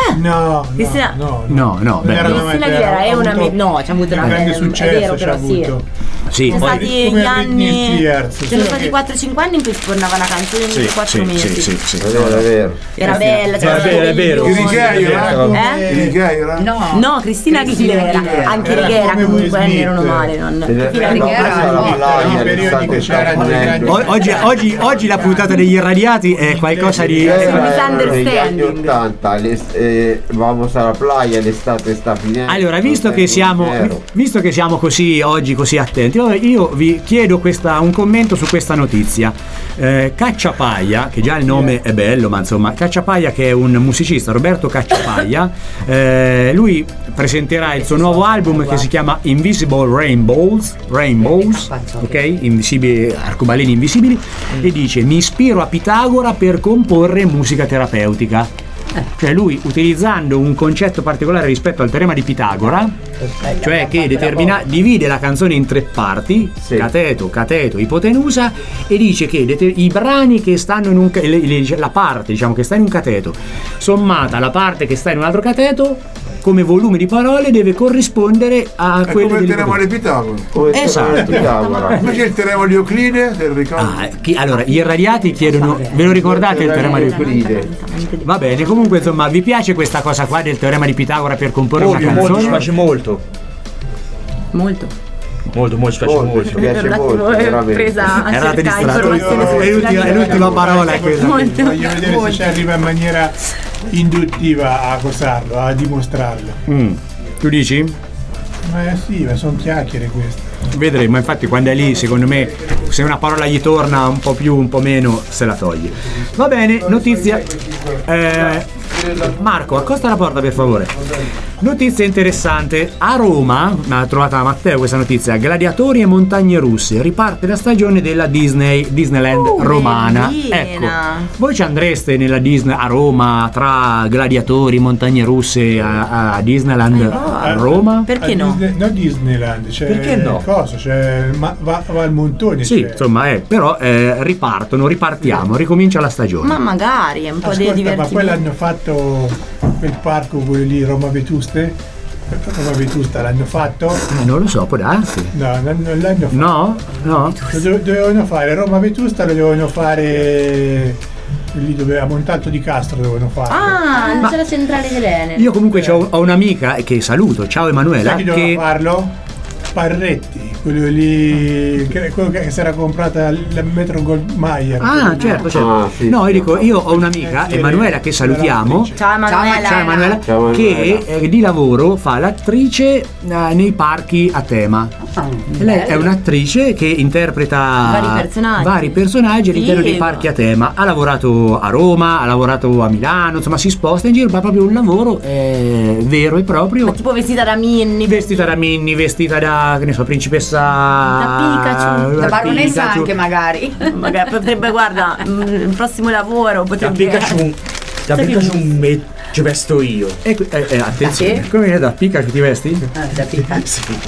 Speaker 7: No,
Speaker 9: Cristina,
Speaker 7: no,
Speaker 5: No, no, beh,
Speaker 7: era
Speaker 5: no.
Speaker 7: una
Speaker 9: Cristina
Speaker 7: meteora,
Speaker 9: Aguilera è
Speaker 7: ha
Speaker 9: una
Speaker 7: avuto
Speaker 9: me- no, c'ha avuto una
Speaker 7: un grande
Speaker 9: è
Speaker 7: successo,
Speaker 9: vero,
Speaker 7: c'ha
Speaker 9: però sì.
Speaker 7: avuto.
Speaker 5: Sì,
Speaker 9: Sono
Speaker 5: poi-
Speaker 9: stati
Speaker 7: come
Speaker 9: gli
Speaker 7: Britney
Speaker 9: anni
Speaker 7: Spears,
Speaker 9: sono
Speaker 7: solo
Speaker 9: stati
Speaker 7: che-
Speaker 9: quattro cinque anni in cui sfornava una canzone ogni
Speaker 5: Sì,
Speaker 9: quattro
Speaker 5: sì,
Speaker 9: mesi.
Speaker 5: sì, sì, sì.
Speaker 6: È vero, è vero.
Speaker 9: Era bella,
Speaker 10: È
Speaker 9: c'era
Speaker 10: vero, è vero.
Speaker 14: Chi Righeira?
Speaker 9: Eh?
Speaker 14: Chi Righeira?
Speaker 8: No.
Speaker 9: No, Cristina Aguilera, anche
Speaker 7: Era
Speaker 9: Righeira
Speaker 7: come
Speaker 9: comunque
Speaker 7: Will
Speaker 9: eh,
Speaker 7: Smith.
Speaker 9: erano male, non
Speaker 6: Se ne
Speaker 9: Cristina
Speaker 6: hanno
Speaker 9: Aguilera
Speaker 6: preso alla
Speaker 9: no.
Speaker 6: playa,
Speaker 7: i
Speaker 6: le
Speaker 7: periodi
Speaker 6: state
Speaker 7: che c'erano i grandi-
Speaker 5: O- Oggi, oggi, oggi la puntata degli irradiati è qualcosa di.
Speaker 6: Era-
Speaker 5: è-
Speaker 6: erano negli anni
Speaker 9: misunderstanding.
Speaker 6: ottanta, le- eh, vamos alla playa, l'estate sta finendo.
Speaker 5: Allora, visto che siamo
Speaker 6: Nero.
Speaker 5: visto che siamo così oggi così attenti, allora io vi chiedo questa, un commento su questa notizia. Eh, Cacciapaglia, che già il nome è bello, ma insomma, Cacciapaglia, che è un musicista, Roberto Cacciapaglia, eh, lui presenterà il suo nuovo album che si chiama Invisible Rainbows, Rainbows, ok? Invisibili, arcobaleni invisibili, e dice: mi ispiro a Pitagora per comporre musica terapeutica. Cioè lui, utilizzando un concetto particolare rispetto al teorema di Pitagora, cioè che determina, divide la canzone in tre parti, cateto, cateto, ipotenusa, e dice che deter- i brani che stanno in un ca- le- le- la parte diciamo che sta in un cateto sommata alla parte che sta in un altro cateto come volume di parole deve corrispondere a
Speaker 14: È
Speaker 5: quello
Speaker 14: come il
Speaker 5: del
Speaker 14: teorema di Pitagora.
Speaker 6: Come il
Speaker 5: Esatto.
Speaker 6: teorema di Pitagora.
Speaker 14: Invece il teorema di Euclide, te lo ricordi?
Speaker 5: Ah, chi- allora, gli irradiati chiedono, ve lo ricordate il teorema di Euclide? Va bene, comunque insomma, vi piace questa cosa qua del teorema di Pitagora per comporre
Speaker 10: Ovvio,
Speaker 5: una
Speaker 10: molto,
Speaker 5: canzone?
Speaker 10: ci piace molto.
Speaker 9: Molto.
Speaker 10: Molto, molto, ci piace
Speaker 6: Molto,
Speaker 10: molto.
Speaker 6: ci piace
Speaker 9: Un attimo,
Speaker 6: molto,
Speaker 9: è
Speaker 6: veramente.
Speaker 9: presa a
Speaker 5: Erate
Speaker 9: cercare
Speaker 5: distratti.
Speaker 9: informazioni su
Speaker 5: È
Speaker 9: Cristina
Speaker 5: l'ultima- è
Speaker 9: Aguilera.
Speaker 5: l'ultima parola quella.
Speaker 9: Molto,
Speaker 7: Voglio vedere
Speaker 9: molto.
Speaker 7: se ci arriva in maniera induttiva a cosarlo, a dimostrarlo.
Speaker 5: Mm. Tu dici?
Speaker 7: Ma sì, ma sono chiacchiere queste.
Speaker 5: Vedremo, infatti quando è lì secondo me se una parola gli torna un po' più, un po' meno, se la toglie. Va bene, notizia. Eh, Marco, accosta la porta per favore. Notizia interessante. A Roma, l'ha trovata Matteo questa notizia, gladiatori e montagne russe, riparte la stagione della Disney, Disneyland
Speaker 9: Uh,
Speaker 5: romana.
Speaker 9: bellina.
Speaker 5: Ecco, voi ci andreste nella Disney a Roma tra gladiatori, montagne russe a, a Disneyland a Roma?
Speaker 9: Perché
Speaker 7: A
Speaker 9: no?
Speaker 7: Disney- no Disneyland, c'è
Speaker 5: Perché no?
Speaker 7: cosa? C'è ma, va, va al montone.
Speaker 5: Sì,
Speaker 7: c'è.
Speaker 5: insomma, eh, però eh, ripartono, ripartiamo, ricomincia la stagione.
Speaker 9: Ma magari è un po' di
Speaker 7: Ascolta, ma poi
Speaker 9: divertimento.
Speaker 7: l'hanno fatto quel parco, quello lì, Roma Vetuste? Roma Vetusta l'hanno fatto?
Speaker 5: Eh, non lo so, può darsi.
Speaker 7: No, non, non l'hanno fatto.
Speaker 5: No? No?
Speaker 7: Lo dove- dovevano fare Roma Vetusta, lo dovevano fare lì dove a Montalto di Castro dovevano fare.
Speaker 9: Ah, non c'è la centrale dell'Enel.
Speaker 5: Io comunque c'ho- ho un'amica che saluto, ciao Emanuela,
Speaker 7: Sai chi doveva
Speaker 5: che
Speaker 7: farlo? Parretti, quello lì, che- quello che si era comprata il Metro Goldmeier.
Speaker 5: Ah, certo, certo.
Speaker 6: Ah, sì,
Speaker 5: no, io
Speaker 6: sì.
Speaker 5: dico, io ho un'amica,
Speaker 7: Sì,
Speaker 5: Emanuela, che salutiamo.
Speaker 9: Ciao Emanuela.
Speaker 5: Ciao Emanuela,
Speaker 6: Ciao, Emanuela.
Speaker 5: che eh, di lavoro fa l'attrice eh, nei parchi a tema. E lei è un'attrice che interpreta
Speaker 9: Vari personaggi.
Speaker 5: vari personaggi all'interno dei
Speaker 9: Figo.
Speaker 5: parchi a tema. Ha lavorato a Roma, ha lavorato a Milano, insomma si sposta in giro, ma proprio un lavoro eh, vero e proprio.
Speaker 9: Ma tipo vestita da Minnie.
Speaker 5: Vestita da Minnie, vestita da, che ne so, principessa.
Speaker 9: Da Pikachu.
Speaker 8: Da baronessa
Speaker 5: Pikachu.
Speaker 8: anche magari.
Speaker 9: Magari potrebbe, guarda, mm, il prossimo lavoro
Speaker 10: Da
Speaker 9: potrebbe.
Speaker 10: Pikachu, da
Speaker 9: Sai che-
Speaker 10: Pikachu me ci vesto io.
Speaker 5: Eh, eh, eh, attenzione,
Speaker 8: Da che?
Speaker 5: come viene da Pikachu ti vesti?
Speaker 8: Ah, da Pikachu.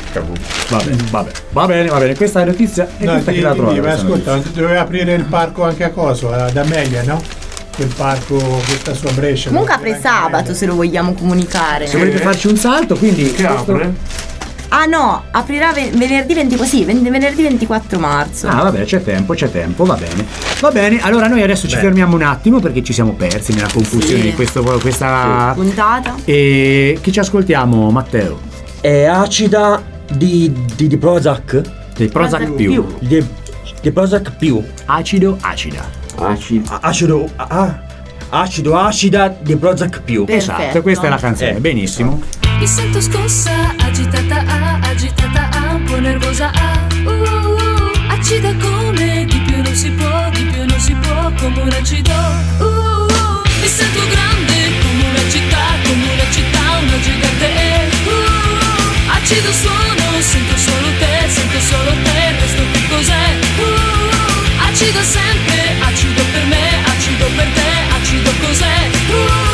Speaker 5: Vabbè, vabbè, va bene, va bene, questa è la notizia e
Speaker 7: No,
Speaker 5: questa
Speaker 7: di,
Speaker 5: chi l'ha trovata?
Speaker 7: di- ma
Speaker 5: questa
Speaker 7: ascolta,
Speaker 5: notizia?
Speaker 7: doveva aprire il parco anche a Coso, ad Amelia, no? Quel parco che sta su a Brescia.
Speaker 9: Comunque
Speaker 7: dove
Speaker 9: apre
Speaker 7: anche
Speaker 9: sabato
Speaker 7: Amelia.
Speaker 9: se lo vogliamo comunicare.
Speaker 5: Se volete farci un salto, quindi
Speaker 14: Che
Speaker 5: questo-
Speaker 14: apre?
Speaker 9: Ah no, aprirà ve- venerdì venti, sì, ven- venerdì ventiquattro marzo.
Speaker 5: Ah vabbè, c'è tempo, c'è tempo, va bene. Va bene, allora noi adesso ci
Speaker 10: Beh.
Speaker 5: fermiamo un attimo perché ci siamo persi nella confusione
Speaker 9: Sì.
Speaker 5: di questo, questa.
Speaker 9: Puntata.
Speaker 5: E chi ci ascoltiamo, Matteo?
Speaker 10: È acida di, di, di Prozac?
Speaker 5: Del Prozac
Speaker 9: Prozac
Speaker 5: più.
Speaker 9: più.
Speaker 10: Di, di Prozac più.
Speaker 5: Acido, acida.
Speaker 6: Acid-
Speaker 10: A- Acido. Ah, Acido Acida di Prozac più.
Speaker 5: Esatto, questa è la canzone,
Speaker 10: Eh.
Speaker 5: benissimo.
Speaker 12: Mi sento scossa, agitata, ah, agitata, ah, un po' nervosa, ah, uh, uh, uh, acida come di più non si può, di più non si può, come un acido, uh, uh, mi sento grande come una città, come una città, una gigante, uh, uh, acido suono, sento solo te, sento solo te, il resto che cos'è, uh, uh, acido sempre, acido per me, acido per te, acido cos'è, uh, uh,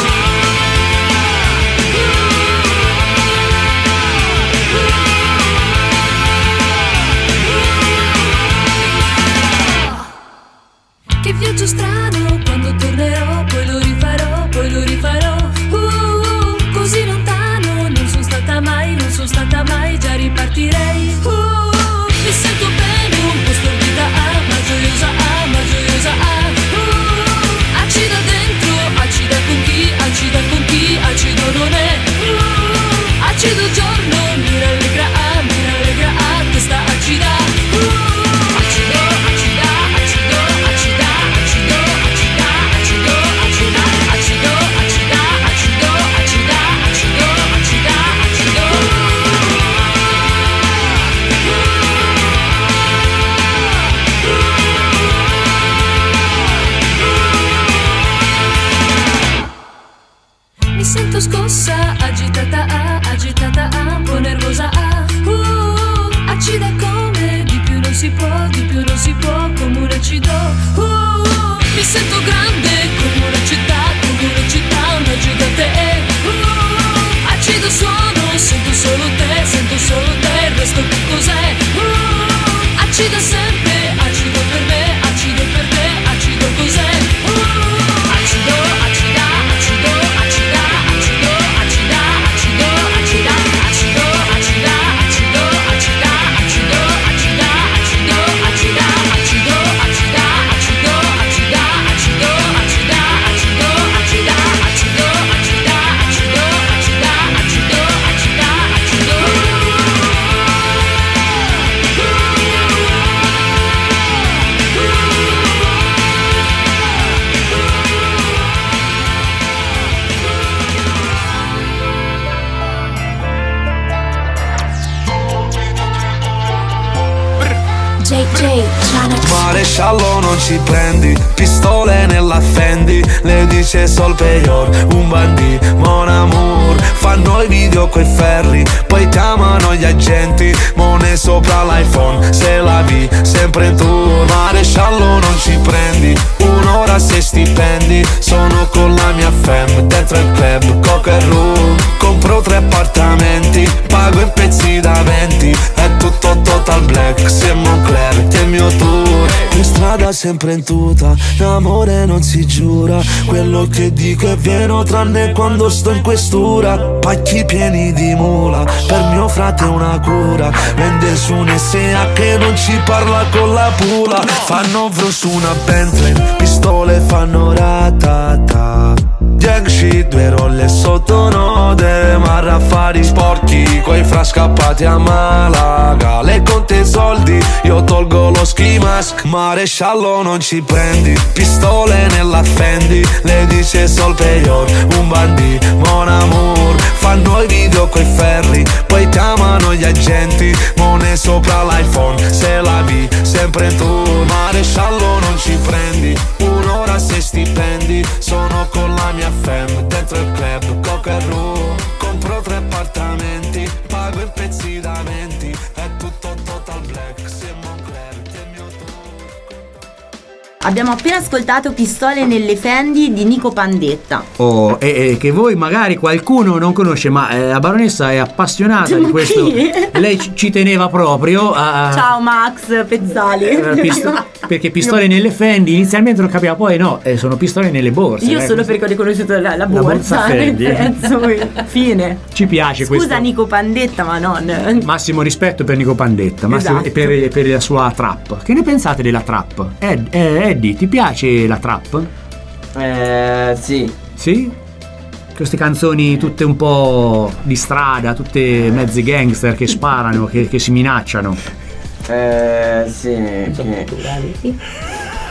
Speaker 12: che viaggio strano, quando tornerò, poi lo rifarò, poi lo rifarò. Uh, uh, così lontano, non sono stata mai, non sono stata mai, già ripartirei. Uh, uh, mi sento bene, un po' stordita, ah, ma gioiosa, ah, ma gioiosa, ah. Uh, uh, acida dentro, acida con chi, acida con chi, acido non è. Uh, uh, acido giorno, mi rallegra, ah, mi rallegra, ah, questa acida. Uh, uh, acido, acida, acido, acida. Acido, acida, acido, acida, acido, acida, acido, acida, acido, acida, acido. Mi sento scossa, agitata, ah, agitata, ah, un po' nervosa, ah, uh, uh, acida come di più non si può, di più non si può, come un acido, uh, uh, mi sento grande come una città, come una città, una gigante, uh, uh, acido suono, sento solo te, sento solo te, il resto che cos'è, uh, uh, acida sempre, acido per me, acido per te, acido cos'è, uh, uh, acido, acida, acido, acida, acido, acida, acido, acida, acido, acida, acido, acida, acido, acida, acido, acida, acido, acida, acido, acida, acido, acida, acido, acida, acido, acida, acido, acida, acido, acida, acido.
Speaker 18: J J, Chanax.
Speaker 11: Maresciallo non ci prendi, pistole nella Fendi, le dice sol peyor, un bandì, mon amour. Fanno i video coi ferri, poi chiamano gli agenti, mone sopra l'iPhone, se la vi, sempre in tour. Maresciallo non ci prendi, un'ora se stipendi, sono con la mia fam, dentro il club, coca e rum. Compro tre appartamenti, pago in pezzi da venti, è tutto total black, se Moncler, che è il mio tour. In strada sempre in tuta, l'amore non si giura, quello che dico è vero tranne quando sto in questura. Pacchi pieni di mula, per mio frate una cura, vende su un S A che non ci parla con la pula. Fanno vro su una Bentley, pistole fanno ratata, gang shit, due rolle sotto node, marra affari sporchi, coi fra scappati a Malaga. Le conte soldi, io tolgo lo ski mask. Maresciallo non ci prendi, pistole nella Fendi, le dice sol peyor, un bandì, mon amour. Fanno i video coi ferri, poi chiamano gli agenti, mone sopra l'iPhone, se la vi, sempre in tour. Maresciallo non ci prendi, un'ora se stipendi, sono con la mia fam, dentro il club, coca e rum. Compro tre appartamenti, pago in pezzi da venti, è tutto total black, se Moncler, che è il mio tour.
Speaker 9: Abbiamo appena ascoltato Pistole nelle Fendi di Nico Pandetta.
Speaker 5: Oh, e, e che voi magari qualcuno non conosce, ma eh, la baronessa è appassionata
Speaker 9: Ma
Speaker 5: di questo.
Speaker 9: chi?
Speaker 5: Lei ci, ci teneva proprio a.
Speaker 9: Ciao Max Pezzali.
Speaker 5: Eh, pist- perché pistole nelle Fendi inizialmente non capiva, poi no, eh, sono pistole nelle borse.
Speaker 9: Io
Speaker 5: eh,
Speaker 9: solo
Speaker 5: così.
Speaker 9: perché ho riconosciuto la, la
Speaker 5: La
Speaker 9: borsa,
Speaker 5: borsa
Speaker 9: nel
Speaker 5: Fendi.
Speaker 9: prezzo, fine.
Speaker 5: Ci piace
Speaker 9: Scusa
Speaker 5: questo.
Speaker 9: Nico Pandetta, ma non.
Speaker 5: Massimo rispetto per Nico Pandetta, massimo-
Speaker 9: Esatto.
Speaker 5: e per, per la sua trap. Che ne pensate della trap? Ed, eh, Eddie, ti piace la trap?
Speaker 15: Eh, sì.
Speaker 5: Sì? Queste canzoni tutte un po' di strada, tutte mezze gangster che sparano, che, che si minacciano.
Speaker 15: Eh, sì. Che...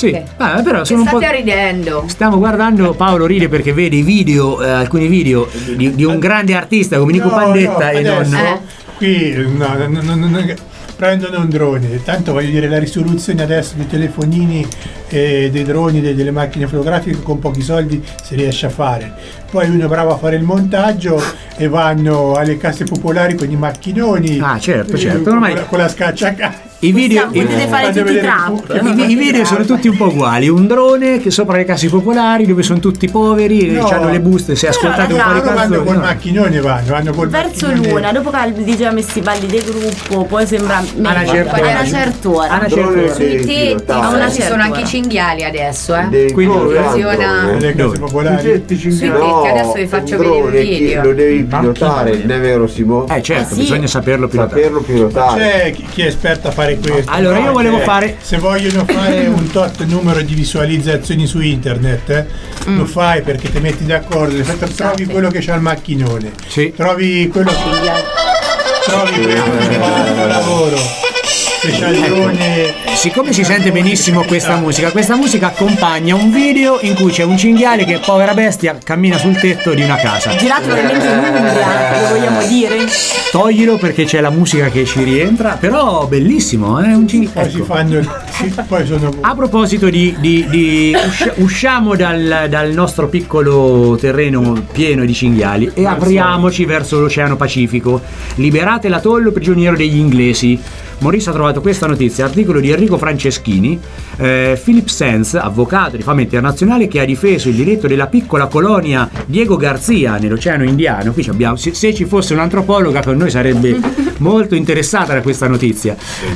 Speaker 5: Sì, ah, però sono un po'.
Speaker 8: State ridendo.
Speaker 5: Stiamo guardando, Paolo ride perché vede i video, eh, alcuni video di, di un grande artista come Nico
Speaker 7: No,
Speaker 5: Pandetta
Speaker 7: no,
Speaker 5: e
Speaker 7: adesso,
Speaker 5: non.
Speaker 7: qui no, no, no, no, no, prendono un drone, tanto voglio dire la risoluzione adesso dei telefonini e dei droni, de- delle macchine fotografiche con pochi soldi si riesce a fare. Poi uno è bravo a fare il montaggio e vanno alle casse popolari con i macchinoni.
Speaker 5: Ah, certo, certo.
Speaker 7: Con,
Speaker 5: Ormai
Speaker 7: la- con la scaccia.
Speaker 5: I video, i,
Speaker 9: Potete fare tutti i trap.
Speaker 5: i- i video sono tutti un po' uguali. Un drone che sopra le case popolari dove sono tutti poveri,
Speaker 7: No.
Speaker 5: hanno le buste. Se ascoltate un po' di
Speaker 7: Loro vanno
Speaker 5: canzoni,
Speaker 7: col
Speaker 5: no.
Speaker 7: macchinone, vanno, vanno col
Speaker 9: Verso
Speaker 7: macchinone.
Speaker 9: l'una, dopo che il D J ha messo i balli del gruppo, poi sembra
Speaker 5: una
Speaker 9: meglio.
Speaker 5: certa
Speaker 9: a
Speaker 5: ora.
Speaker 9: una certa ora.
Speaker 5: A una certa ora.
Speaker 8: Sui tetti,
Speaker 9: A
Speaker 8: ma
Speaker 9: una
Speaker 8: ci
Speaker 9: certa
Speaker 8: sono anche
Speaker 9: ora.
Speaker 8: i cinghiali adesso, eh.
Speaker 6: Devi
Speaker 5: Quindi
Speaker 8: funziona.
Speaker 7: Le case popolari.
Speaker 8: Sui tetti, adesso vi faccio vedere un video.
Speaker 6: Lo devi pilotare, non è vero Simo?
Speaker 5: Eh certo,
Speaker 9: Eh sì.
Speaker 5: bisogna saperlo pilotare.
Speaker 6: Saperlo pilotare.
Speaker 7: C'è chi chi è esperto a fare questo.
Speaker 5: Allora, io
Speaker 7: no?
Speaker 5: volevo
Speaker 7: Cioè,
Speaker 5: fare-
Speaker 7: Se vogliono fare un tot numero di visualizzazioni su internet, eh,
Speaker 9: Mm.
Speaker 7: lo fai perché ti metti d'accordo, le fai- trovi quello che c'ha il macchinone,
Speaker 5: Sì.
Speaker 7: trovi quello che trovi quello che fa il lavoro, che c'ha il drone.
Speaker 5: Siccome si sente benissimo questa musica, questa musica accompagna un video in cui c'è un cinghiale che, povera bestia, cammina sul tetto di una casa.
Speaker 9: Girato veramente in Umbria, lo vogliamo dire?
Speaker 5: Toglilo perché c'è la musica che ci rientra, però bellissimo, è eh? un cinghiale.
Speaker 7: Poi si fanno, si- poi sono
Speaker 5: A proposito di, di- di- usci- usciamo dal, dal nostro piccolo terreno pieno di cinghiali e apriamoci verso l'Oceano Pacifico. Liberate l'atollo prigioniero degli inglesi. Maurice ha trovato questa notizia, articolo di Enrico Franceschini. eh, Philip Sands, avvocato di fama internazionale che ha difeso il diritto della piccola colonia Diego Garcia nell'Oceano Indiano. Qui ci abbiamo, se, se ci fosse un'antropologa con noi sarebbe molto interessata da questa notizia.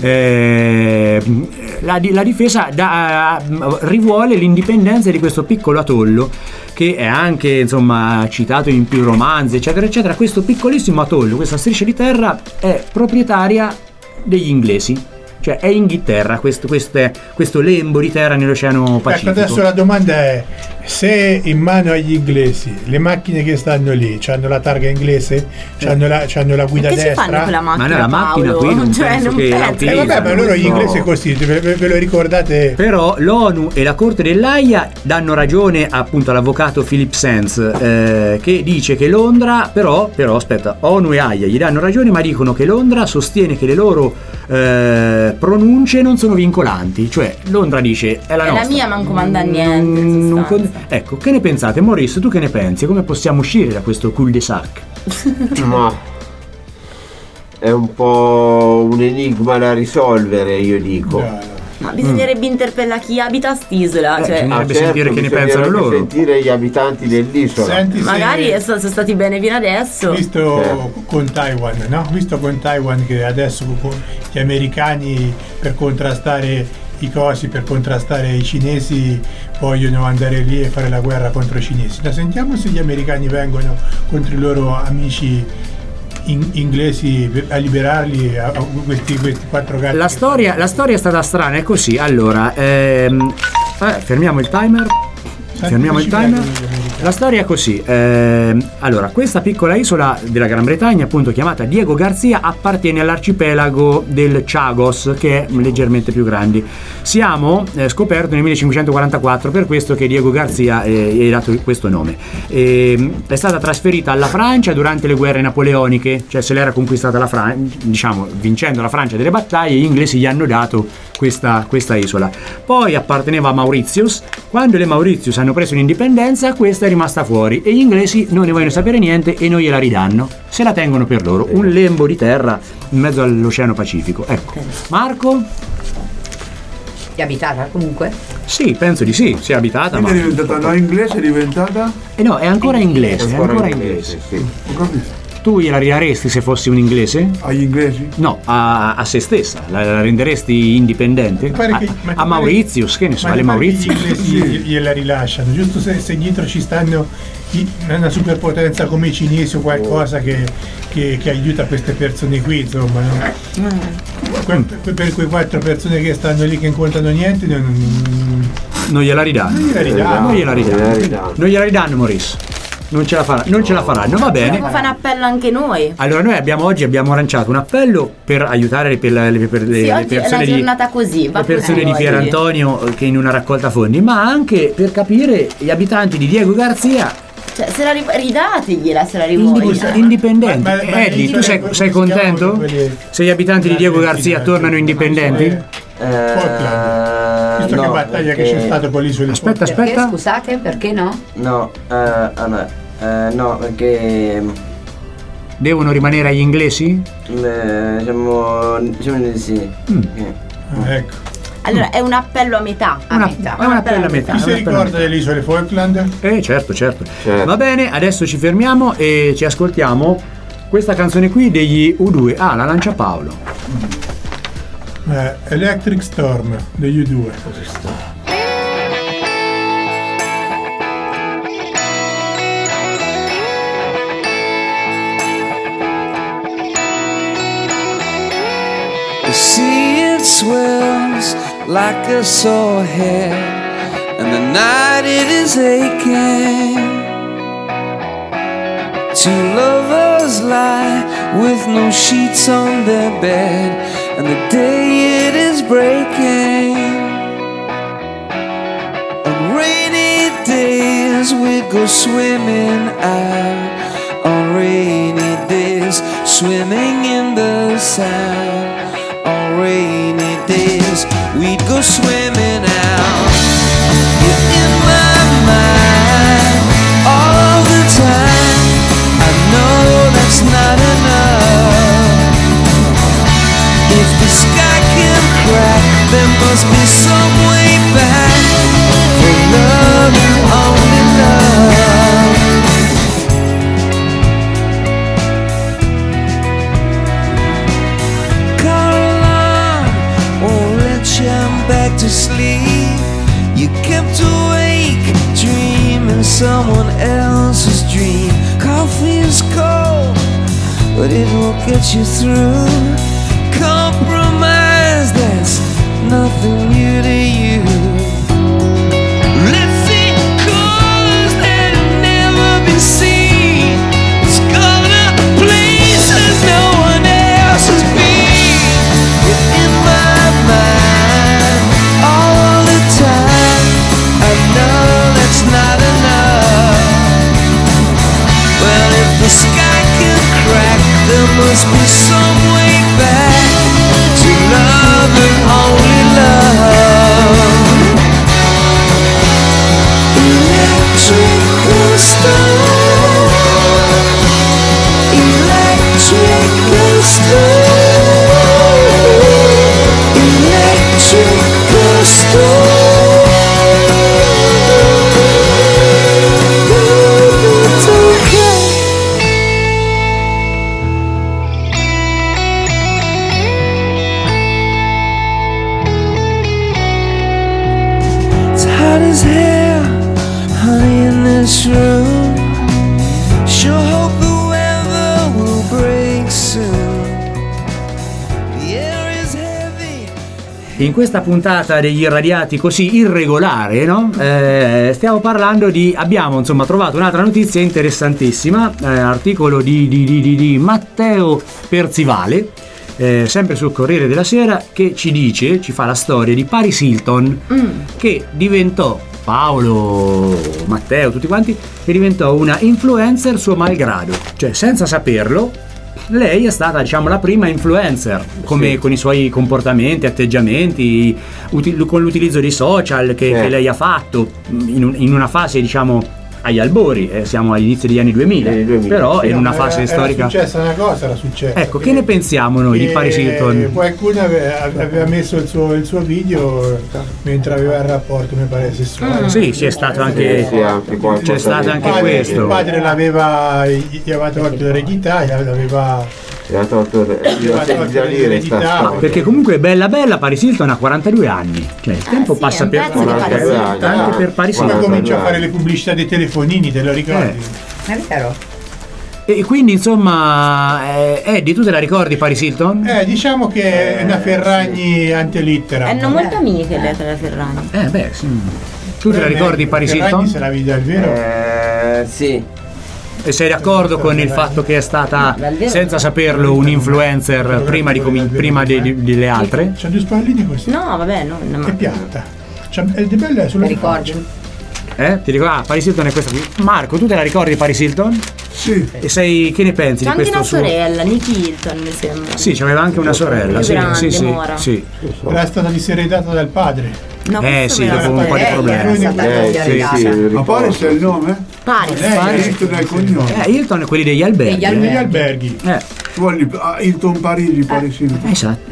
Speaker 5: Eh, la, la difesa da, rivuole l'indipendenza di questo piccolo atollo che è anche insomma citato in più romanzi eccetera eccetera. Questo piccolissimo atollo, questa striscia di terra è proprietaria degli inglesi, cioè è Inghilterra questo, queste- questo lembo di terra nell'Oceano Pacifico.
Speaker 7: Ecco, adesso la domanda è: se in mano agli inglesi le macchine che stanno lì hanno la targa inglese, hanno la, c'hanno la guida
Speaker 9: Che ci
Speaker 7: destra?
Speaker 9: fanno con la macchina,
Speaker 5: Ma no, la macchina
Speaker 9: Paolo?
Speaker 5: qui non
Speaker 9: Cioè,
Speaker 5: penso
Speaker 9: non
Speaker 5: che la
Speaker 9: penso.
Speaker 5: utilizzino.
Speaker 7: Eh vabbè, ma loro gli
Speaker 6: No.
Speaker 7: inglesi così, ve, ve- ve lo ricordate?
Speaker 5: Però l'ONU e la Corte dell'Aia danno ragione appunto all'avvocato Philip Sands, eh, che dice che Londra, però, però aspetta, ONU e Aia gli danno ragione, ma dicono che Londra sostiene che le loro eh, pronunce non sono vincolanti, cioè Londra dice è la
Speaker 9: È la
Speaker 5: nostra.
Speaker 9: mia, ma non comanda niente. in
Speaker 5: Mm, non
Speaker 9: sostanza.
Speaker 5: con- Ecco, che ne pensate? Maurice, tu che ne pensi? Come possiamo uscire da questo cul-de-sac?
Speaker 6: Ma è un po' un enigma da risolvere, io dico.
Speaker 9: Ma bisognerebbe interpellare chi abita a st'isola.
Speaker 5: Eh,
Speaker 9: Cioè,
Speaker 5: bisognerebbe sentire che ne pensano
Speaker 6: bisognerebbe
Speaker 5: loro.
Speaker 6: sentire gli abitanti dell'isola.
Speaker 7: Senti se-
Speaker 9: magari sono sono stati bene fino adesso.
Speaker 7: Visto
Speaker 6: Eh.
Speaker 7: con Taiwan, no? Visto con Taiwan che adesso con gli americani per contrastare i cosi, per contrastare i cinesi vogliono andare lì e fare la guerra contro i cinesi. La sentiamo se gli americani vengono contro i loro amici in- inglesi a liberarli, a, a questi, questi quattro gatti.
Speaker 5: La storia, la storia è stata strana, è così. Allora, ehm, eh, fermiamo il timer. Fermiamo il timer. La storia è così. ehm, allora, questa piccola isola della Gran Bretagna, appunto chiamata Diego Garcia, appartiene all'arcipelago del Chagos, che è leggermente più grande. Siamo eh, scoperto nel millecinquecentoquarantaquattro, per questo che Diego Garcia eh, gli è dato questo nome. Ehm, è stata trasferita alla Francia durante le guerre napoleoniche, cioè se l'era conquistata la Francia, diciamo, vincendo la Francia delle battaglie, gli inglesi gli hanno dato questa, questa isola. Poi apparteneva a Mauritius. Quando le Mauritius hanno preso l'indipendenza, questa è rimasta fuori e gli inglesi non ne vogliono sapere niente e non gliela ridanno, se la tengono per loro, un lembo di terra in mezzo all'Oceano Pacifico. Ecco. Marco?
Speaker 8: È abitata comunque?
Speaker 5: Sì, penso di sì, sia abitata,
Speaker 14: Quindi
Speaker 5: ma
Speaker 14: è diventata no inglese, è diventata?
Speaker 5: eh no, è ancora inglese, è ancora inglese.
Speaker 14: Ho capito.
Speaker 5: Tu gliela ridaresti se fossi un inglese?
Speaker 14: Agli inglesi?
Speaker 5: No, a, a se stessa, la, la renderesti indipendente?
Speaker 7: pare
Speaker 5: A,
Speaker 7: che- ma ti
Speaker 5: a Mauritius, che ne so,
Speaker 7: Ma
Speaker 5: alle
Speaker 7: ti pare che
Speaker 5: Mauritius.
Speaker 7: gli inglesi gli- gliela rilasciano, giusto se, se dietro ci stanno i- una superpotenza come i cinesi o qualcosa che, che- che aiuta queste persone qui, insomma, no? Que- que- per quei quattro persone che stanno lì che non contano niente, non,
Speaker 5: Non gliela ridanno.
Speaker 7: Non gliela ridanno.
Speaker 5: Non gliela
Speaker 6: Non gliela
Speaker 5: ridanno.
Speaker 6: ridanno.
Speaker 5: Non gliela ridanno, Maurice. non ce la faranno, non ce la faranno, va bene.
Speaker 9: Dobbiamo fare un appello anche noi.
Speaker 5: Allora noi abbiamo oggi abbiamo lanciato un appello per aiutare le, per le, per le,
Speaker 9: Sì,
Speaker 5: le
Speaker 9: oggi è
Speaker 5: persone
Speaker 9: una
Speaker 5: di
Speaker 9: giornata così, va
Speaker 5: le persone
Speaker 9: così
Speaker 5: di
Speaker 9: oggi.
Speaker 5: Pier Antonio che in una raccolta fondi, ma anche per capire gli abitanti di Diego Garzia
Speaker 9: Cioè, se la ri- ridategliela se la rivoglia.
Speaker 5: indipendenti.
Speaker 7: Ma- ma- ma
Speaker 5: Eddie, tu sei,
Speaker 7: come
Speaker 5: sei
Speaker 7: si chiamano
Speaker 5: contento?
Speaker 7: quelli-
Speaker 5: Se gli abitanti di Diego Garzia tornano indipendenti?
Speaker 7: Visto che battaglia che c'è stato con l'isola di
Speaker 5: Aspetta,
Speaker 8: Perché,
Speaker 5: aspetta.
Speaker 8: scusate, perché no?
Speaker 15: No, eh, allora, eh, no, perché
Speaker 5: Devono rimanere agli inglesi?
Speaker 15: eh, diciamo, diciamo di sì.
Speaker 5: Mm.
Speaker 15: Eh.
Speaker 7: Ecco.
Speaker 9: Allora è un appello a metà. A
Speaker 5: Una-
Speaker 9: metà.
Speaker 5: è un appello a metà.
Speaker 7: Chi si
Speaker 5: un appello a
Speaker 7: ricorda delle isole Falkland?
Speaker 5: Eh certo, certo, Va bene, adesso ci fermiamo e ci ascoltiamo questa canzone qui degli U due. Ah, la lancia Paolo.
Speaker 7: Eh, Electric Storm degli U due.
Speaker 17: The sea it swells like a sore head, and the night it is aching. Two lovers lie with no sheets on their bed, and the day it is breaking. On rainy days we go swimming out. On rainy days, swimming in the sand. On rainy days, we'd go swimming out. You're in my mind all the time. I know that's not enough. If the sky can crack, there must be some way back. For love and only love. Caroline won't let you back to sleep. You kept awake, dreaming someone else's dream. Coffee is cold, but it will get you through. Compromise, that's nothing new to you. Let's see colors that have never been seen. Let's go to places no one else has been. You're in my mind all the time. I know that's not enough. Well, if the sky can crack, there must be some way back to love and only love. Electrical storm. Electrical storm. Electrical storm. It's okay. It's hot as hell, honey, in this room. Sure hope the weather will break soon. The air is heavy.
Speaker 5: In questa puntata degli irradiati così irregolare, no? Eh, stiamo parlando di. Abbiamo insomma trovato un'altra notizia interessantissima. Eh, articolo di, di, di, di, di Matteo Perzivale, eh, sempre sul Corriere della Sera, che ci dice, ci fa la storia di Paris Hilton,
Speaker 9: Mm.
Speaker 5: che diventò. Paolo, Matteo, tutti quanti, che diventò una influencer suo malgrado, cioè senza saperlo. Lei è stata, diciamo, la prima influencer, come
Speaker 6: Sì.
Speaker 5: con i suoi comportamenti, atteggiamenti, uti- con l'utilizzo di social che,
Speaker 6: Sì.
Speaker 5: che lei ha fatto in, un- in una fase, diciamo, agli albori, eh, siamo all'inizio degli anni duemila,
Speaker 6: Degli duemila,
Speaker 5: però
Speaker 6: sì.
Speaker 5: in una
Speaker 7: Era-
Speaker 5: fase storica.
Speaker 7: Era successa una cosa, era successa.
Speaker 5: Ecco, che ne pensiamo noi di
Speaker 7: Che
Speaker 5: Paris Hilton?
Speaker 7: Qualcuno aveva, aveva messo il suo, il suo video mentre aveva il rapporto, mi pare sessuale.
Speaker 5: Sì, sì, è stato anche,
Speaker 6: Sì, sì, anche qualcosa
Speaker 5: c'è stato
Speaker 6: di-
Speaker 5: anche
Speaker 7: Il padre, il
Speaker 5: questo.
Speaker 7: padre l'aveva, gli aveva tolto l'eredità, gli aveva
Speaker 6: Era tolto
Speaker 7: tolto l'eredità.
Speaker 5: Perché comunque è bella bella, Paris Hilton ha quarantadue anni, cioè il tempo
Speaker 9: sì,
Speaker 5: passa
Speaker 9: è un
Speaker 5: per
Speaker 9: pezzo di Paris Hilton.
Speaker 5: anche per Paris
Speaker 7: Poi
Speaker 5: Hilton.
Speaker 7: comincia a fare le pubblicità dei telefonini, te lo ricordi?
Speaker 8: È vero.
Speaker 5: E quindi insomma, eh, Eddie, tu te la ricordi Paris Hilton?
Speaker 7: Eh, diciamo che è una Ferragni antelittera.
Speaker 9: Hanno molte amiche le le Ferragni.
Speaker 5: Eh beh, sì. Tu te la ricordi Paris
Speaker 7: Ferragni
Speaker 5: Hilton?
Speaker 7: se la vedi dal vero?
Speaker 15: Eh, sì.
Speaker 5: E sei d'accordo con il fatto che è stata, senza saperlo, un influencer prima, di comin- prima de- de- delle altre?
Speaker 7: C'ha due spallini così.
Speaker 9: No, vabbè, no. no
Speaker 7: Che pianta. C'ha, è di bella sulla
Speaker 8: ricordi?
Speaker 5: Eh? Ti dico, ah, Paris Hilton è questa qui. Marco, tu te la ricordi di Paris Hilton?
Speaker 14: Sì.
Speaker 5: E sei, che ne pensi
Speaker 9: C'è
Speaker 5: di
Speaker 9: anche
Speaker 5: questo
Speaker 9: una
Speaker 5: suo?
Speaker 9: sorella, Nicky Hilton mi sembra.
Speaker 5: Sì, c'aveva anche una sorella.
Speaker 9: Più
Speaker 5: Sì,
Speaker 9: grande,
Speaker 5: sì, sì,
Speaker 9: Mora.
Speaker 5: sì.
Speaker 7: Era stata diseredata dal padre.
Speaker 9: No,
Speaker 5: Eh
Speaker 9: questo
Speaker 5: sì,
Speaker 9: me lo
Speaker 5: dopo un po' di
Speaker 9: ricordo.
Speaker 5: problemi.
Speaker 6: Eh, sì, sì, mi
Speaker 14: Ma
Speaker 6: ricordo.
Speaker 14: Paris è il nome?
Speaker 9: Paris.
Speaker 5: Paris.
Speaker 14: Hilton è il cognome.
Speaker 5: Eh, Hilton è quelli degli alberghi.
Speaker 8: Degli alberghi.
Speaker 7: Negli alberghi.
Speaker 5: Eh,
Speaker 14: Voglio ah, Hilton Parigi, Paris Hilton.
Speaker 5: esatto.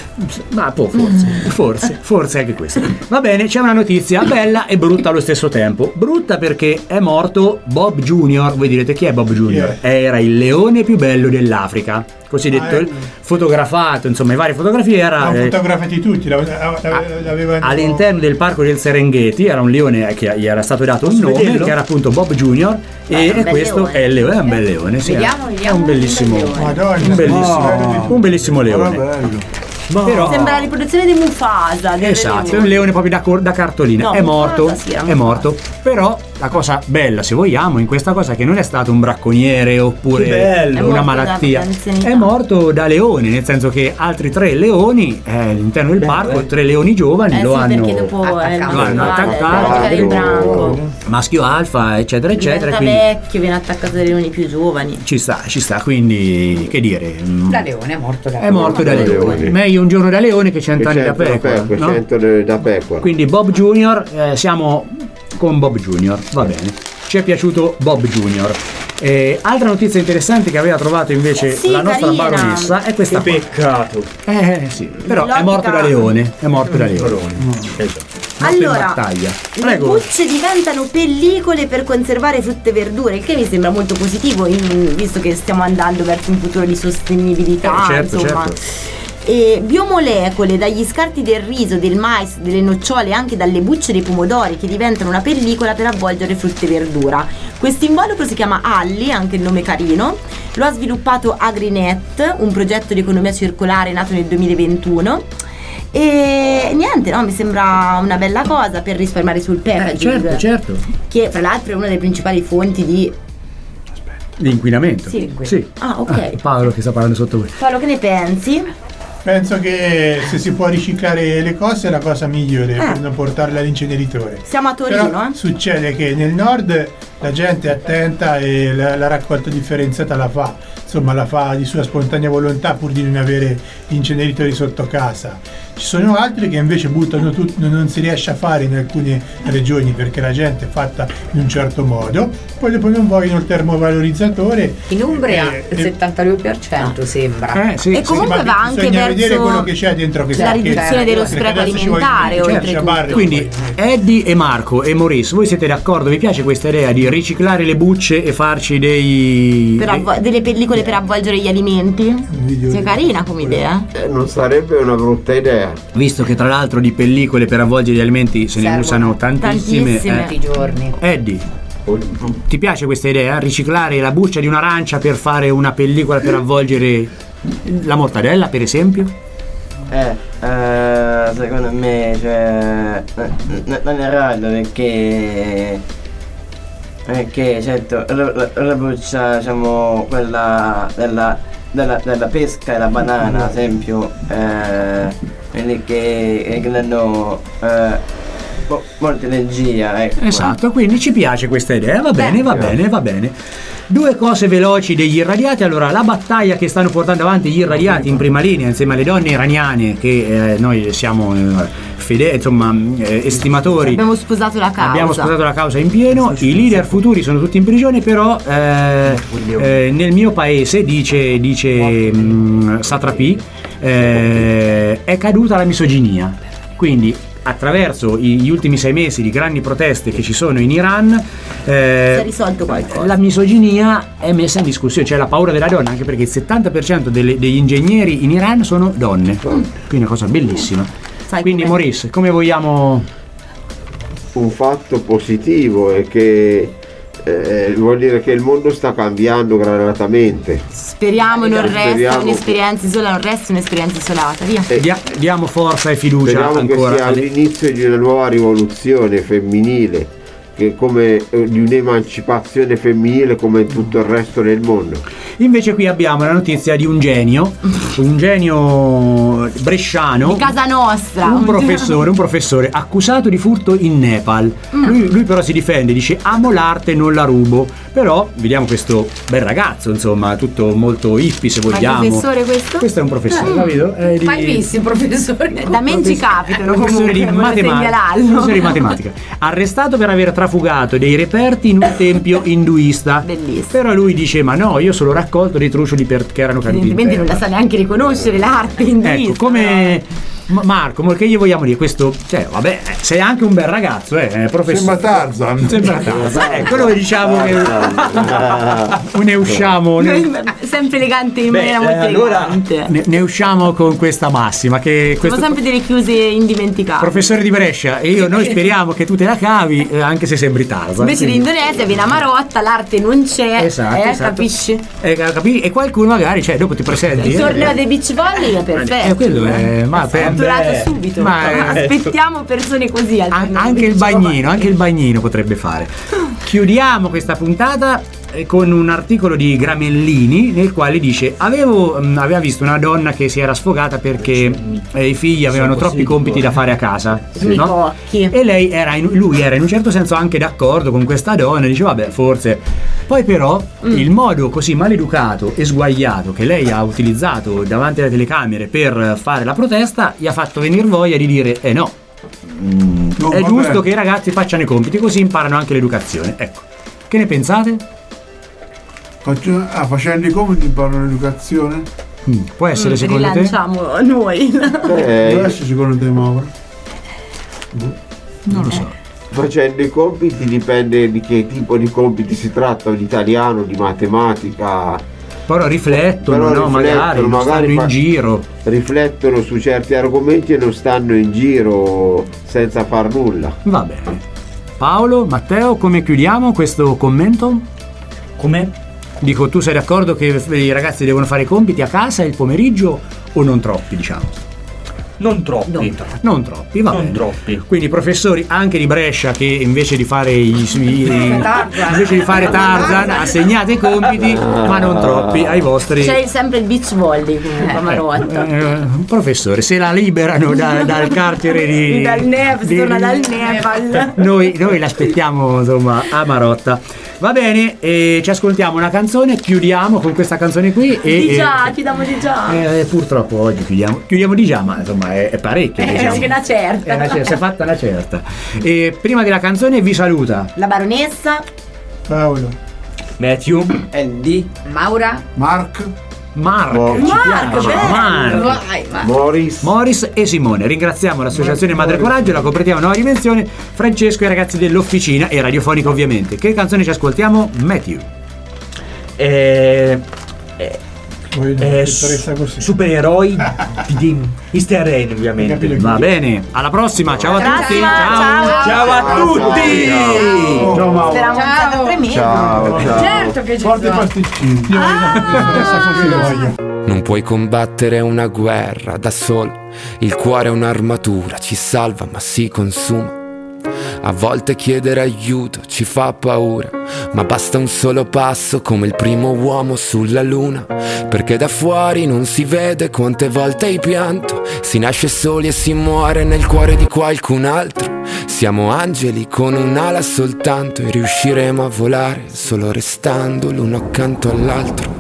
Speaker 5: Ma può, forse, forse, forse anche questo. Va bene, c'è una notizia bella e brutta allo stesso tempo. Brutta perché è morto Bob Junior. Voi direte chi è Bob Junior? Era il leone più bello dell'africa. Così detto,
Speaker 7: Ah, ecco.
Speaker 5: fotografato, insomma, in varie fotografie era.
Speaker 7: No,
Speaker 5: eh,
Speaker 7: fotografati tutti, l'av- l'av- l'avevano.
Speaker 5: All'interno del parco del Serengeti era un leone che gli era stato dato un
Speaker 10: Posso
Speaker 5: nome,
Speaker 10: vederlo?
Speaker 5: che era appunto Bob Junior.
Speaker 9: è
Speaker 5: E,
Speaker 9: un
Speaker 5: e
Speaker 9: bel
Speaker 5: questo
Speaker 9: leone.
Speaker 5: è il leone, è un bel leone. Sì,
Speaker 8: Vediamo,
Speaker 5: è
Speaker 8: vediamo,
Speaker 5: un bellissimo,
Speaker 8: un bel leone.
Speaker 7: Madonna,
Speaker 5: un bellissimo,
Speaker 7: no.
Speaker 5: un bellissimo leone.
Speaker 14: bello.
Speaker 5: Però,
Speaker 9: Sembra la riproduzione di Mufasa. del
Speaker 5: esatto, è
Speaker 9: leone.
Speaker 5: un leone proprio da, cor- da cartolina.
Speaker 9: No,
Speaker 5: è
Speaker 9: Mufasa
Speaker 5: morto,
Speaker 9: sì, era
Speaker 5: è
Speaker 9: Mufasa.
Speaker 5: morto. Però la cosa bella, se vogliamo, in questa cosa è che non è stato un bracconiere oppure
Speaker 10: Che bello.
Speaker 9: È
Speaker 5: una
Speaker 9: morto
Speaker 5: malattia.
Speaker 9: da anzianità.
Speaker 5: È morto da leone, nel senso che altri tre leoni eh, all'interno del parco, tre leoni giovani
Speaker 9: Eh
Speaker 5: lo
Speaker 9: sì,
Speaker 5: hanno
Speaker 9: perché dopo è il
Speaker 5: lo hanno attaccato.
Speaker 9: attaccato il branco.
Speaker 5: Maschio alfa, eccetera, eccetera.
Speaker 9: Diventa
Speaker 5: Quindi
Speaker 9: vecchio, viene attaccato dai leoni più giovani.
Speaker 5: ci sta, ci sta. Quindi, che dire, mm,
Speaker 8: Da leone è morto da
Speaker 5: è morto da
Speaker 6: Da
Speaker 5: leone.
Speaker 6: leone.
Speaker 5: Meglio un giorno da leone che cent'anni da
Speaker 6: Cento da
Speaker 5: pecora.
Speaker 6: pecora,
Speaker 5: no?
Speaker 6: cento da pecora.
Speaker 5: Quindi Bob Junior, eh, siamo con Bob Junior, va bene. Ci è piaciuto Bob Junior. Eh, altra notizia interessante che aveva trovato invece
Speaker 9: Sì,
Speaker 5: la nostra
Speaker 9: carina.
Speaker 5: baronessa è questa
Speaker 10: Che
Speaker 5: qua.
Speaker 10: peccato.
Speaker 5: Eh sì, però è morto da leone, è morto da leone. Morto in
Speaker 9: Allora,
Speaker 5: battaglia.
Speaker 9: le
Speaker 5: Prego.
Speaker 9: bucce diventano pellicole per conservare frutta e verdure, il che mi sembra molto positivo, in- visto che stiamo andando verso un futuro di sostenibilità,
Speaker 5: Eh, certo,
Speaker 9: insomma.
Speaker 5: certo.
Speaker 9: E biomolecole dagli scarti del riso, del mais, delle nocciole e anche dalle bucce dei pomodori che diventano una pellicola per avvolgere frutta e verdura. Questo involucro si chiama Alli, anche il nome carino. Lo ha sviluppato Agrinet, un progetto di economia circolare nato nel duemilaventuno. E niente, no, mi sembra una bella cosa per risparmiare sul packaging.
Speaker 5: certo, certo.
Speaker 9: Che fra l'altro è una delle principali fonti di.
Speaker 5: L'inquinamento.
Speaker 9: Sì, l'inquinamento. Ah, ok.
Speaker 5: Paolo che sta parlando sotto voi.
Speaker 9: Paolo, che ne pensi?
Speaker 7: Penso che se si può riciclare le cose è la cosa migliore per non portarle all'inceneritore.
Speaker 9: Siamo a Torino,
Speaker 7: Però
Speaker 9: eh?
Speaker 7: succede che nel nord la gente è attenta e la, la raccolta differenziata la fa, insomma la fa di sua spontanea volontà pur di non avere gli inceneritori sotto casa. Ci sono altri che invece buttano tutto, non, non si riesce a fare in alcune regioni perché la gente è fatta in un certo modo, poi dopo non vogliono il termovalorizzatore.
Speaker 8: In Umbria
Speaker 7: Eh,
Speaker 8: il
Speaker 7: eh,
Speaker 8: settantadue per cento sembra.
Speaker 5: Eh, sì,
Speaker 9: E comunque
Speaker 7: ma
Speaker 9: va anche
Speaker 7: bisogna vedere
Speaker 9: verso
Speaker 7: quello che c'è dentro che
Speaker 9: la
Speaker 7: sa- che-
Speaker 9: riduzione dello
Speaker 7: perché
Speaker 9: spreco
Speaker 7: adesso ci vogliono
Speaker 9: alimentare,
Speaker 7: i
Speaker 9: oltretutto.
Speaker 7: sciabarri,
Speaker 5: Quindi Eddie e Marco e Maurice, voi siete d'accordo? Vi piace questa idea di riciclare le bucce e farci dei...
Speaker 9: Per
Speaker 5: dei-
Speaker 9: avvo- delle pellicole per avvolgere gli alimenti? Sì, carina come idea.
Speaker 6: Eh, non sarebbe una brutta idea.
Speaker 5: Visto che tra l'altro di pellicole per avvolgere gli alimenti se ne
Speaker 8: Servono
Speaker 5: usano tantissime.
Speaker 9: tantissime.
Speaker 8: Tutti i giorni.
Speaker 5: Eddie, ti piace questa idea? Riciclare la buccia di un'arancia per fare una pellicola per avvolgere la mortadella, per esempio?
Speaker 15: Eh, eh, secondo me, cioè, n- n- non è errato perché, perché certo, la, la, la buccia, diciamo, quella della, della, della pesca e la banana, ad esempio, eh, quelli che, che danno eh, mo- molta energia, ecco.
Speaker 5: Esatto, quindi ci piace questa idea, va bene, va bene, va bene. Due cose veloci degli irradiati. Allora, la battaglia che stanno portando avanti gli irradiati in prima linea insieme alle donne iraniane, che eh, noi siamo eh, fedeli, insomma, eh, estimatori.
Speaker 9: Abbiamo sposato la causa.
Speaker 5: Abbiamo sposato la causa in pieno, i leader futuri sono tutti in prigione, però eh, eh, nel mio paese, dice, dice mh, Satrapi, eh, è caduta la misoginia. Quindi attraverso gli ultimi sei mesi di grandi proteste che ci sono in Iran,
Speaker 9: Si
Speaker 5: eh,
Speaker 9: è risolto qualcosa.
Speaker 5: la misoginia è messa in discussione, cioè la paura della donna, anche perché il settanta per cento delle- degli ingegneri in Iran sono donne, quindi è una cosa bellissima.
Speaker 9: Sai
Speaker 5: Quindi
Speaker 9: com'è?
Speaker 5: Maurice, come vogliamo...
Speaker 6: Un fatto positivo è che eh, vuol dire che il mondo sta cambiando gradatamente.
Speaker 9: Speriamo non resti
Speaker 6: Speriamo.
Speaker 9: un'esperienza isolata, non resti un'esperienza isolata, via.
Speaker 6: E
Speaker 5: Dia- diamo forza e fiducia
Speaker 6: speriamo
Speaker 5: ancora
Speaker 6: che sia
Speaker 5: alle-
Speaker 6: l'inizio di una nuova rivoluzione femminile che come eh, di un'emancipazione femminile come in tutto il resto del mondo.
Speaker 5: Invece qui abbiamo la notizia di un genio, un genio bresciano,
Speaker 9: Di casa nostra.
Speaker 5: un professore, un professore accusato di furto in Nepal.
Speaker 9: Mm.
Speaker 5: Lui, lui però si difende, dice amo l'arte, non la rubo. Però vediamo questo bel ragazzo, insomma, tutto molto hippie se
Speaker 9: Ma il
Speaker 5: vogliamo.
Speaker 9: professore questo?
Speaker 5: Questo è un professore,
Speaker 9: Mm.
Speaker 5: capito? È di-
Speaker 8: Mai visto il professore?
Speaker 9: Da me ci capitano
Speaker 5: professore
Speaker 9: comunque,
Speaker 5: di
Speaker 9: voglio
Speaker 5: matematica,
Speaker 9: segnalarlo.
Speaker 5: professore di matematica, arrestato per aver trafugato dei reperti in un tempio induista.
Speaker 9: Bellissimo.
Speaker 5: Però lui dice ma no, io solo raccolto dei trucioli per, che erano caduti in
Speaker 9: Evidentemente non
Speaker 5: terra.
Speaker 9: la sa neanche riconoscere l'arte induista.
Speaker 5: Ecco, come Ma- Marco, ma che gli vogliamo dire? Questo, cioè, vabbè, sei anche un bel ragazzo, eh, professore.
Speaker 14: Sembra Tarzan.
Speaker 5: Sembra Tarzan. Ecco, noi diciamo che ne usciamo, ne,
Speaker 9: Sempre elegante in
Speaker 5: Beh,
Speaker 9: maniera
Speaker 5: eh,
Speaker 9: molto
Speaker 5: allora-
Speaker 9: elegante.
Speaker 5: ne- ne usciamo con questa massima che
Speaker 9: Sono
Speaker 5: questo
Speaker 9: sempre delle chiuse indimenticabili.
Speaker 5: professore di Brescia e io noi speriamo che tu te la cavi eh, anche se sembri Tarzan.
Speaker 9: Invece
Speaker 5: Quindi-
Speaker 9: l'Indonesia viene a Marotta, l'arte non c'è,
Speaker 5: Esatto,
Speaker 9: eh,
Speaker 5: esatto.
Speaker 9: capisci?
Speaker 5: Eh, capi- e qualcuno magari, cioè, dopo ti presenti.
Speaker 9: Il
Speaker 5: eh,
Speaker 9: torneo dei beach volley è perfetto.
Speaker 5: Eh, quello è- ma per-
Speaker 9: Catturato
Speaker 5: beh,
Speaker 9: subito.
Speaker 5: ma è-
Speaker 9: Aspettiamo persone così al
Speaker 5: An-
Speaker 9: torneo
Speaker 5: anche
Speaker 9: dei
Speaker 5: il
Speaker 9: beach
Speaker 5: bagnino, anche il bagnino potrebbe fare. Chiudiamo questa puntata eh, con un articolo di Gramellini nel quale dice avevo, mh, aveva visto una donna che si era sfogata perché eh, i figli avevano troppi compiti da fare a casa,
Speaker 9: Sui
Speaker 5: no? E lei era in, lui era in un certo senso anche d'accordo con questa donna, dice vabbè forse. Poi però il modo così maleducato e sguagliato che lei ha utilizzato davanti alle telecamere per fare la protesta gli ha fatto venire voglia di dire eh no, mm,
Speaker 14: No,
Speaker 5: è
Speaker 14: vabbè.
Speaker 5: giusto che i ragazzi facciano i compiti così imparano anche l'educazione. Ecco, che ne pensate?
Speaker 14: Faccio- ah, facendo i compiti imparano l'educazione?
Speaker 5: Mm, può essere
Speaker 9: Mm,
Speaker 5: secondo te?
Speaker 9: rilanciamo noi.
Speaker 6: Eh,
Speaker 14: Deve essere secondo te, Mauro?
Speaker 5: Non lo so.
Speaker 6: Facendo i compiti dipende di che tipo di compiti si tratta, di italiano, di matematica.
Speaker 5: Però riflettono,
Speaker 6: Però
Speaker 5: no? Magari, non stanno in
Speaker 6: fa-
Speaker 5: giro.
Speaker 6: Riflettono su certi argomenti e non stanno in giro senza far nulla.
Speaker 5: Va bene. Paolo, Matteo, come chiudiamo questo commento?
Speaker 10: Come?
Speaker 5: Dico, tu sei d'accordo che i ragazzi devono fare i compiti a casa il pomeriggio o non troppi, diciamo?
Speaker 10: Non troppi.
Speaker 5: Non troppi, va
Speaker 10: Non
Speaker 5: bene.
Speaker 10: troppi.
Speaker 5: Quindi professori anche di Brescia che invece di fare i, i-
Speaker 9: Tarzan.
Speaker 5: invece di fare Tarzan assegnate i compiti, ma non troppi ai vostri.
Speaker 9: C'è sempre il beach volley comunque a Marotta.
Speaker 5: Eh, professore, se la liberano da- dal carcere di
Speaker 9: Dal Nepal, si
Speaker 5: di-
Speaker 9: torna dal Nepal.
Speaker 5: Noi, noi l'aspettiamo insomma a Marotta. Va bene, e ci ascoltiamo una canzone, chiudiamo con questa canzone qui e
Speaker 9: Di già, chiudiamo di già.
Speaker 5: eh, purtroppo oggi chiudiamo, chiudiamo di già, ma insomma è, è parecchio.
Speaker 9: Eh,
Speaker 5: diciamo.
Speaker 9: che una certa.
Speaker 5: È una certa, si è fatta una certa. E prima della canzone vi saluta
Speaker 9: La baronessa,
Speaker 7: Paolo,
Speaker 10: Matthew,
Speaker 15: Andy,
Speaker 8: Maura,
Speaker 14: Mark,
Speaker 5: Mark,
Speaker 6: Mo-
Speaker 5: ci
Speaker 9: Mark,
Speaker 5: piace,
Speaker 9: bello.
Speaker 5: Mark.
Speaker 8: vai, vai.
Speaker 6: Morris,
Speaker 5: Morris e Simone. Ringraziamo l'associazione Madre Coraggio, la completiamo nuova dimensione, Francesco e i ragazzi dell'Officina e radiofonica ovviamente. Che canzone ci ascoltiamo? Matthew.
Speaker 10: eh, eh,
Speaker 7: voi
Speaker 10: eh,
Speaker 7: dottoressa così.
Speaker 10: supereroi di Mister Rain ovviamente.
Speaker 7: Capito.
Speaker 5: Va bene, alla prossima, ciao a tutti.
Speaker 9: Prossima, ciao.
Speaker 10: Ciao a tutti!
Speaker 14: ciao Mauro.
Speaker 9: speriamo un stato tremendo.
Speaker 6: ciao, ciao.
Speaker 8: Certo che ci
Speaker 14: Porti i
Speaker 8: sono.
Speaker 14: pasticcini.
Speaker 7: Io voglio la dottoressa così lo voglio.
Speaker 19: Non puoi combattere una guerra da solo, il cuore è un'armatura, ci salva ma si consuma. A volte chiedere aiuto ci fa paura, ma basta un solo passo come il primo uomo sulla luna, perché da fuori non si vede quante volte hai pianto, si nasce soli e si muore nel cuore di qualcun altro. Siamo angeli con un'ala soltanto e riusciremo a volare solo restando l'uno accanto all'altro.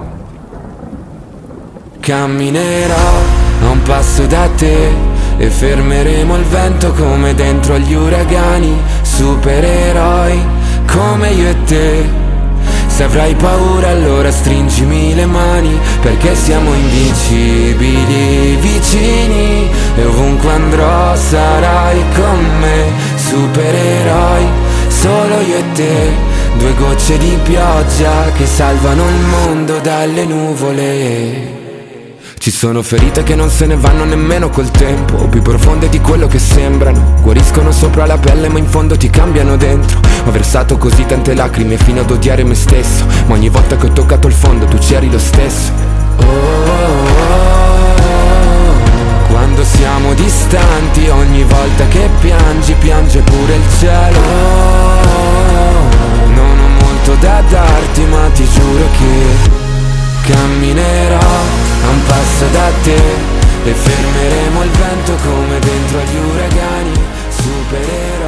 Speaker 19: Camminerò a un passo da te e fermeremo il vento come dentro agli uragani. Supereroi come io e te. Se avrai paura allora stringimi le mani, perché siamo invincibili vicini e ovunque andrò sarai con me. Supereroi solo io e te, due gocce di pioggia che salvano il mondo dalle nuvole. Ci sono ferite che non se ne vanno nemmeno col tempo, più profonde di quello che sembrano. Guariscono sopra la pelle ma in fondo ti cambiano dentro. Ho versato così tante lacrime fino ad odiare me stesso, ma ogni volta che ho toccato il fondo tu c'eri lo stesso. Oh, oh, oh, oh. Quando siamo distanti, ogni volta che piangi, piange pure il cielo. Non ho molto da darti, ma ti giuro che camminerò a un passo da te e fermeremo il vento come dentro agli uragani. Supererò